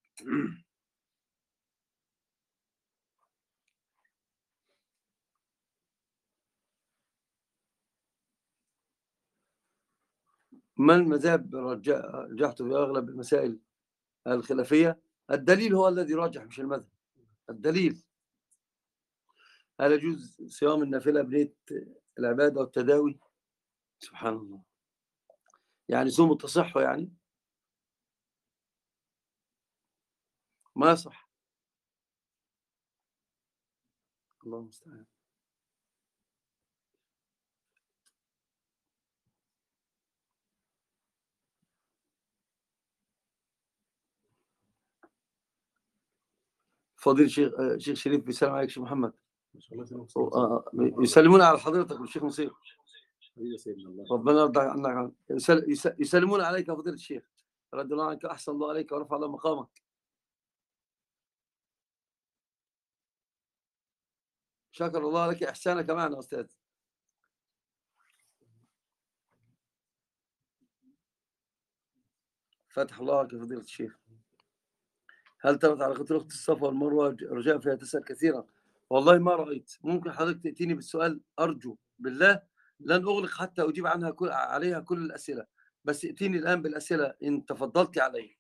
ما المذهب رجحته في أغلب المسائل الخلافية؟ الدليل هو الذي راجح مش المذهب. الدليل هل يجوز صيام النافلة بنية العبادة والتداوي؟ سبحان الله، يعني صوم التصحى يعني ما يصح. الله المستعان. فضيل الشيخ شيخ شريف بيسلم عليك شيخ محمد. يسلمون على حضرتك والشيخ نصير. ربنا يرضى عنك. يسلمون عليك يا فضيلة الشيخ، رضي الله عنك، أحسن الله عليك ورفع الله مقامك. شكر الله لك إحسانك معنا أستاذ. فتح الله عليك يا فضيلة الشيخ. هل ترت على خطر أخت الصفا والمروة رجاء فيها تسأل كثيرا؟ والله ما رأيت. ممكن حضرتك تأتيني بالسؤال؟ أرجو بالله لن أغلق حتى أجيب عنها كل عليها كل الأسئلة، بس ائتيني الآن بالأسئلة إن تفضلت علي.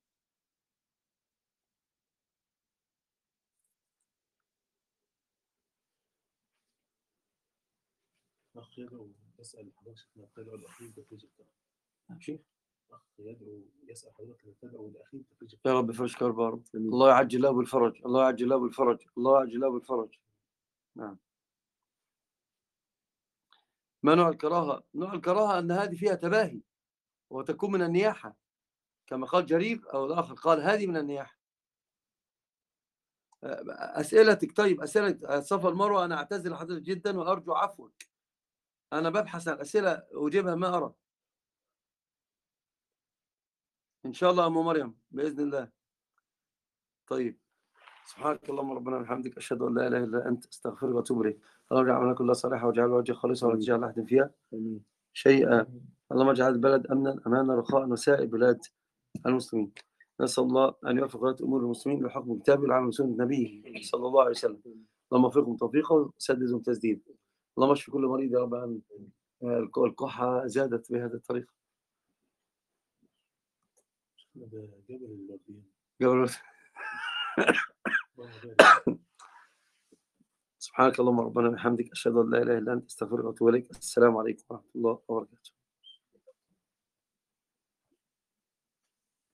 أخ يدعو يسأل حضرتك ما تدعو الأخير تفريج الكرب. ماشي. أخ يدعو يسأل حضرتك ما تدعو الأخير تفريج الكرب. يا رب فرج كربه يا رب. الله يعجل له بالفرج، الله يعجل له بالفرج، الله يعجل له بالفرج. نعم. ما نوع الكراهة؟ نوع الكراهة أن هذه فيها تباهي وتكون من النياحة، كما قال جرير أو الآخر قال هذه من النياحة. أسئلتك طيب، أسئلة صفا المروة أنا أعتذر لحضرتك جدا وأرجو عفوك. أنا ببحث عن أسئلة أجيبها ما أرى. إن شاء الله يا أم مريم بإذن الله. طيب سبحانك اللهم ربنا وبحمدك أشهد أن لا إله إلا أنت أستغفرك وأتوب إليك. اللهم اجعل عملنا كلها صالحة واجعل وجهك خالصا ولا تجعل أحد فيها شيئا. اللهم اجعل البلد أمنا أمانا رخاء وسائر بلاد المسلمين. نسأل الله أن يوفق ولاة أمور المسلمين لحكم كتابه والعمل بسنة نبيه صلى الله عليه وسلم. اللهم وفقهم توفيقا وسددهم تسديدا. اللهم اشف كل مريض يا رب العالمين. الكحة زادت بهذا الطريق. جبل الورديان. قبل سبحانك اللهم ربنا وبحمدك أشهد أن لا إله إلا أنت أستغفرك وأتوب إليك. السلام عليكم ورحمة الله وبركاته.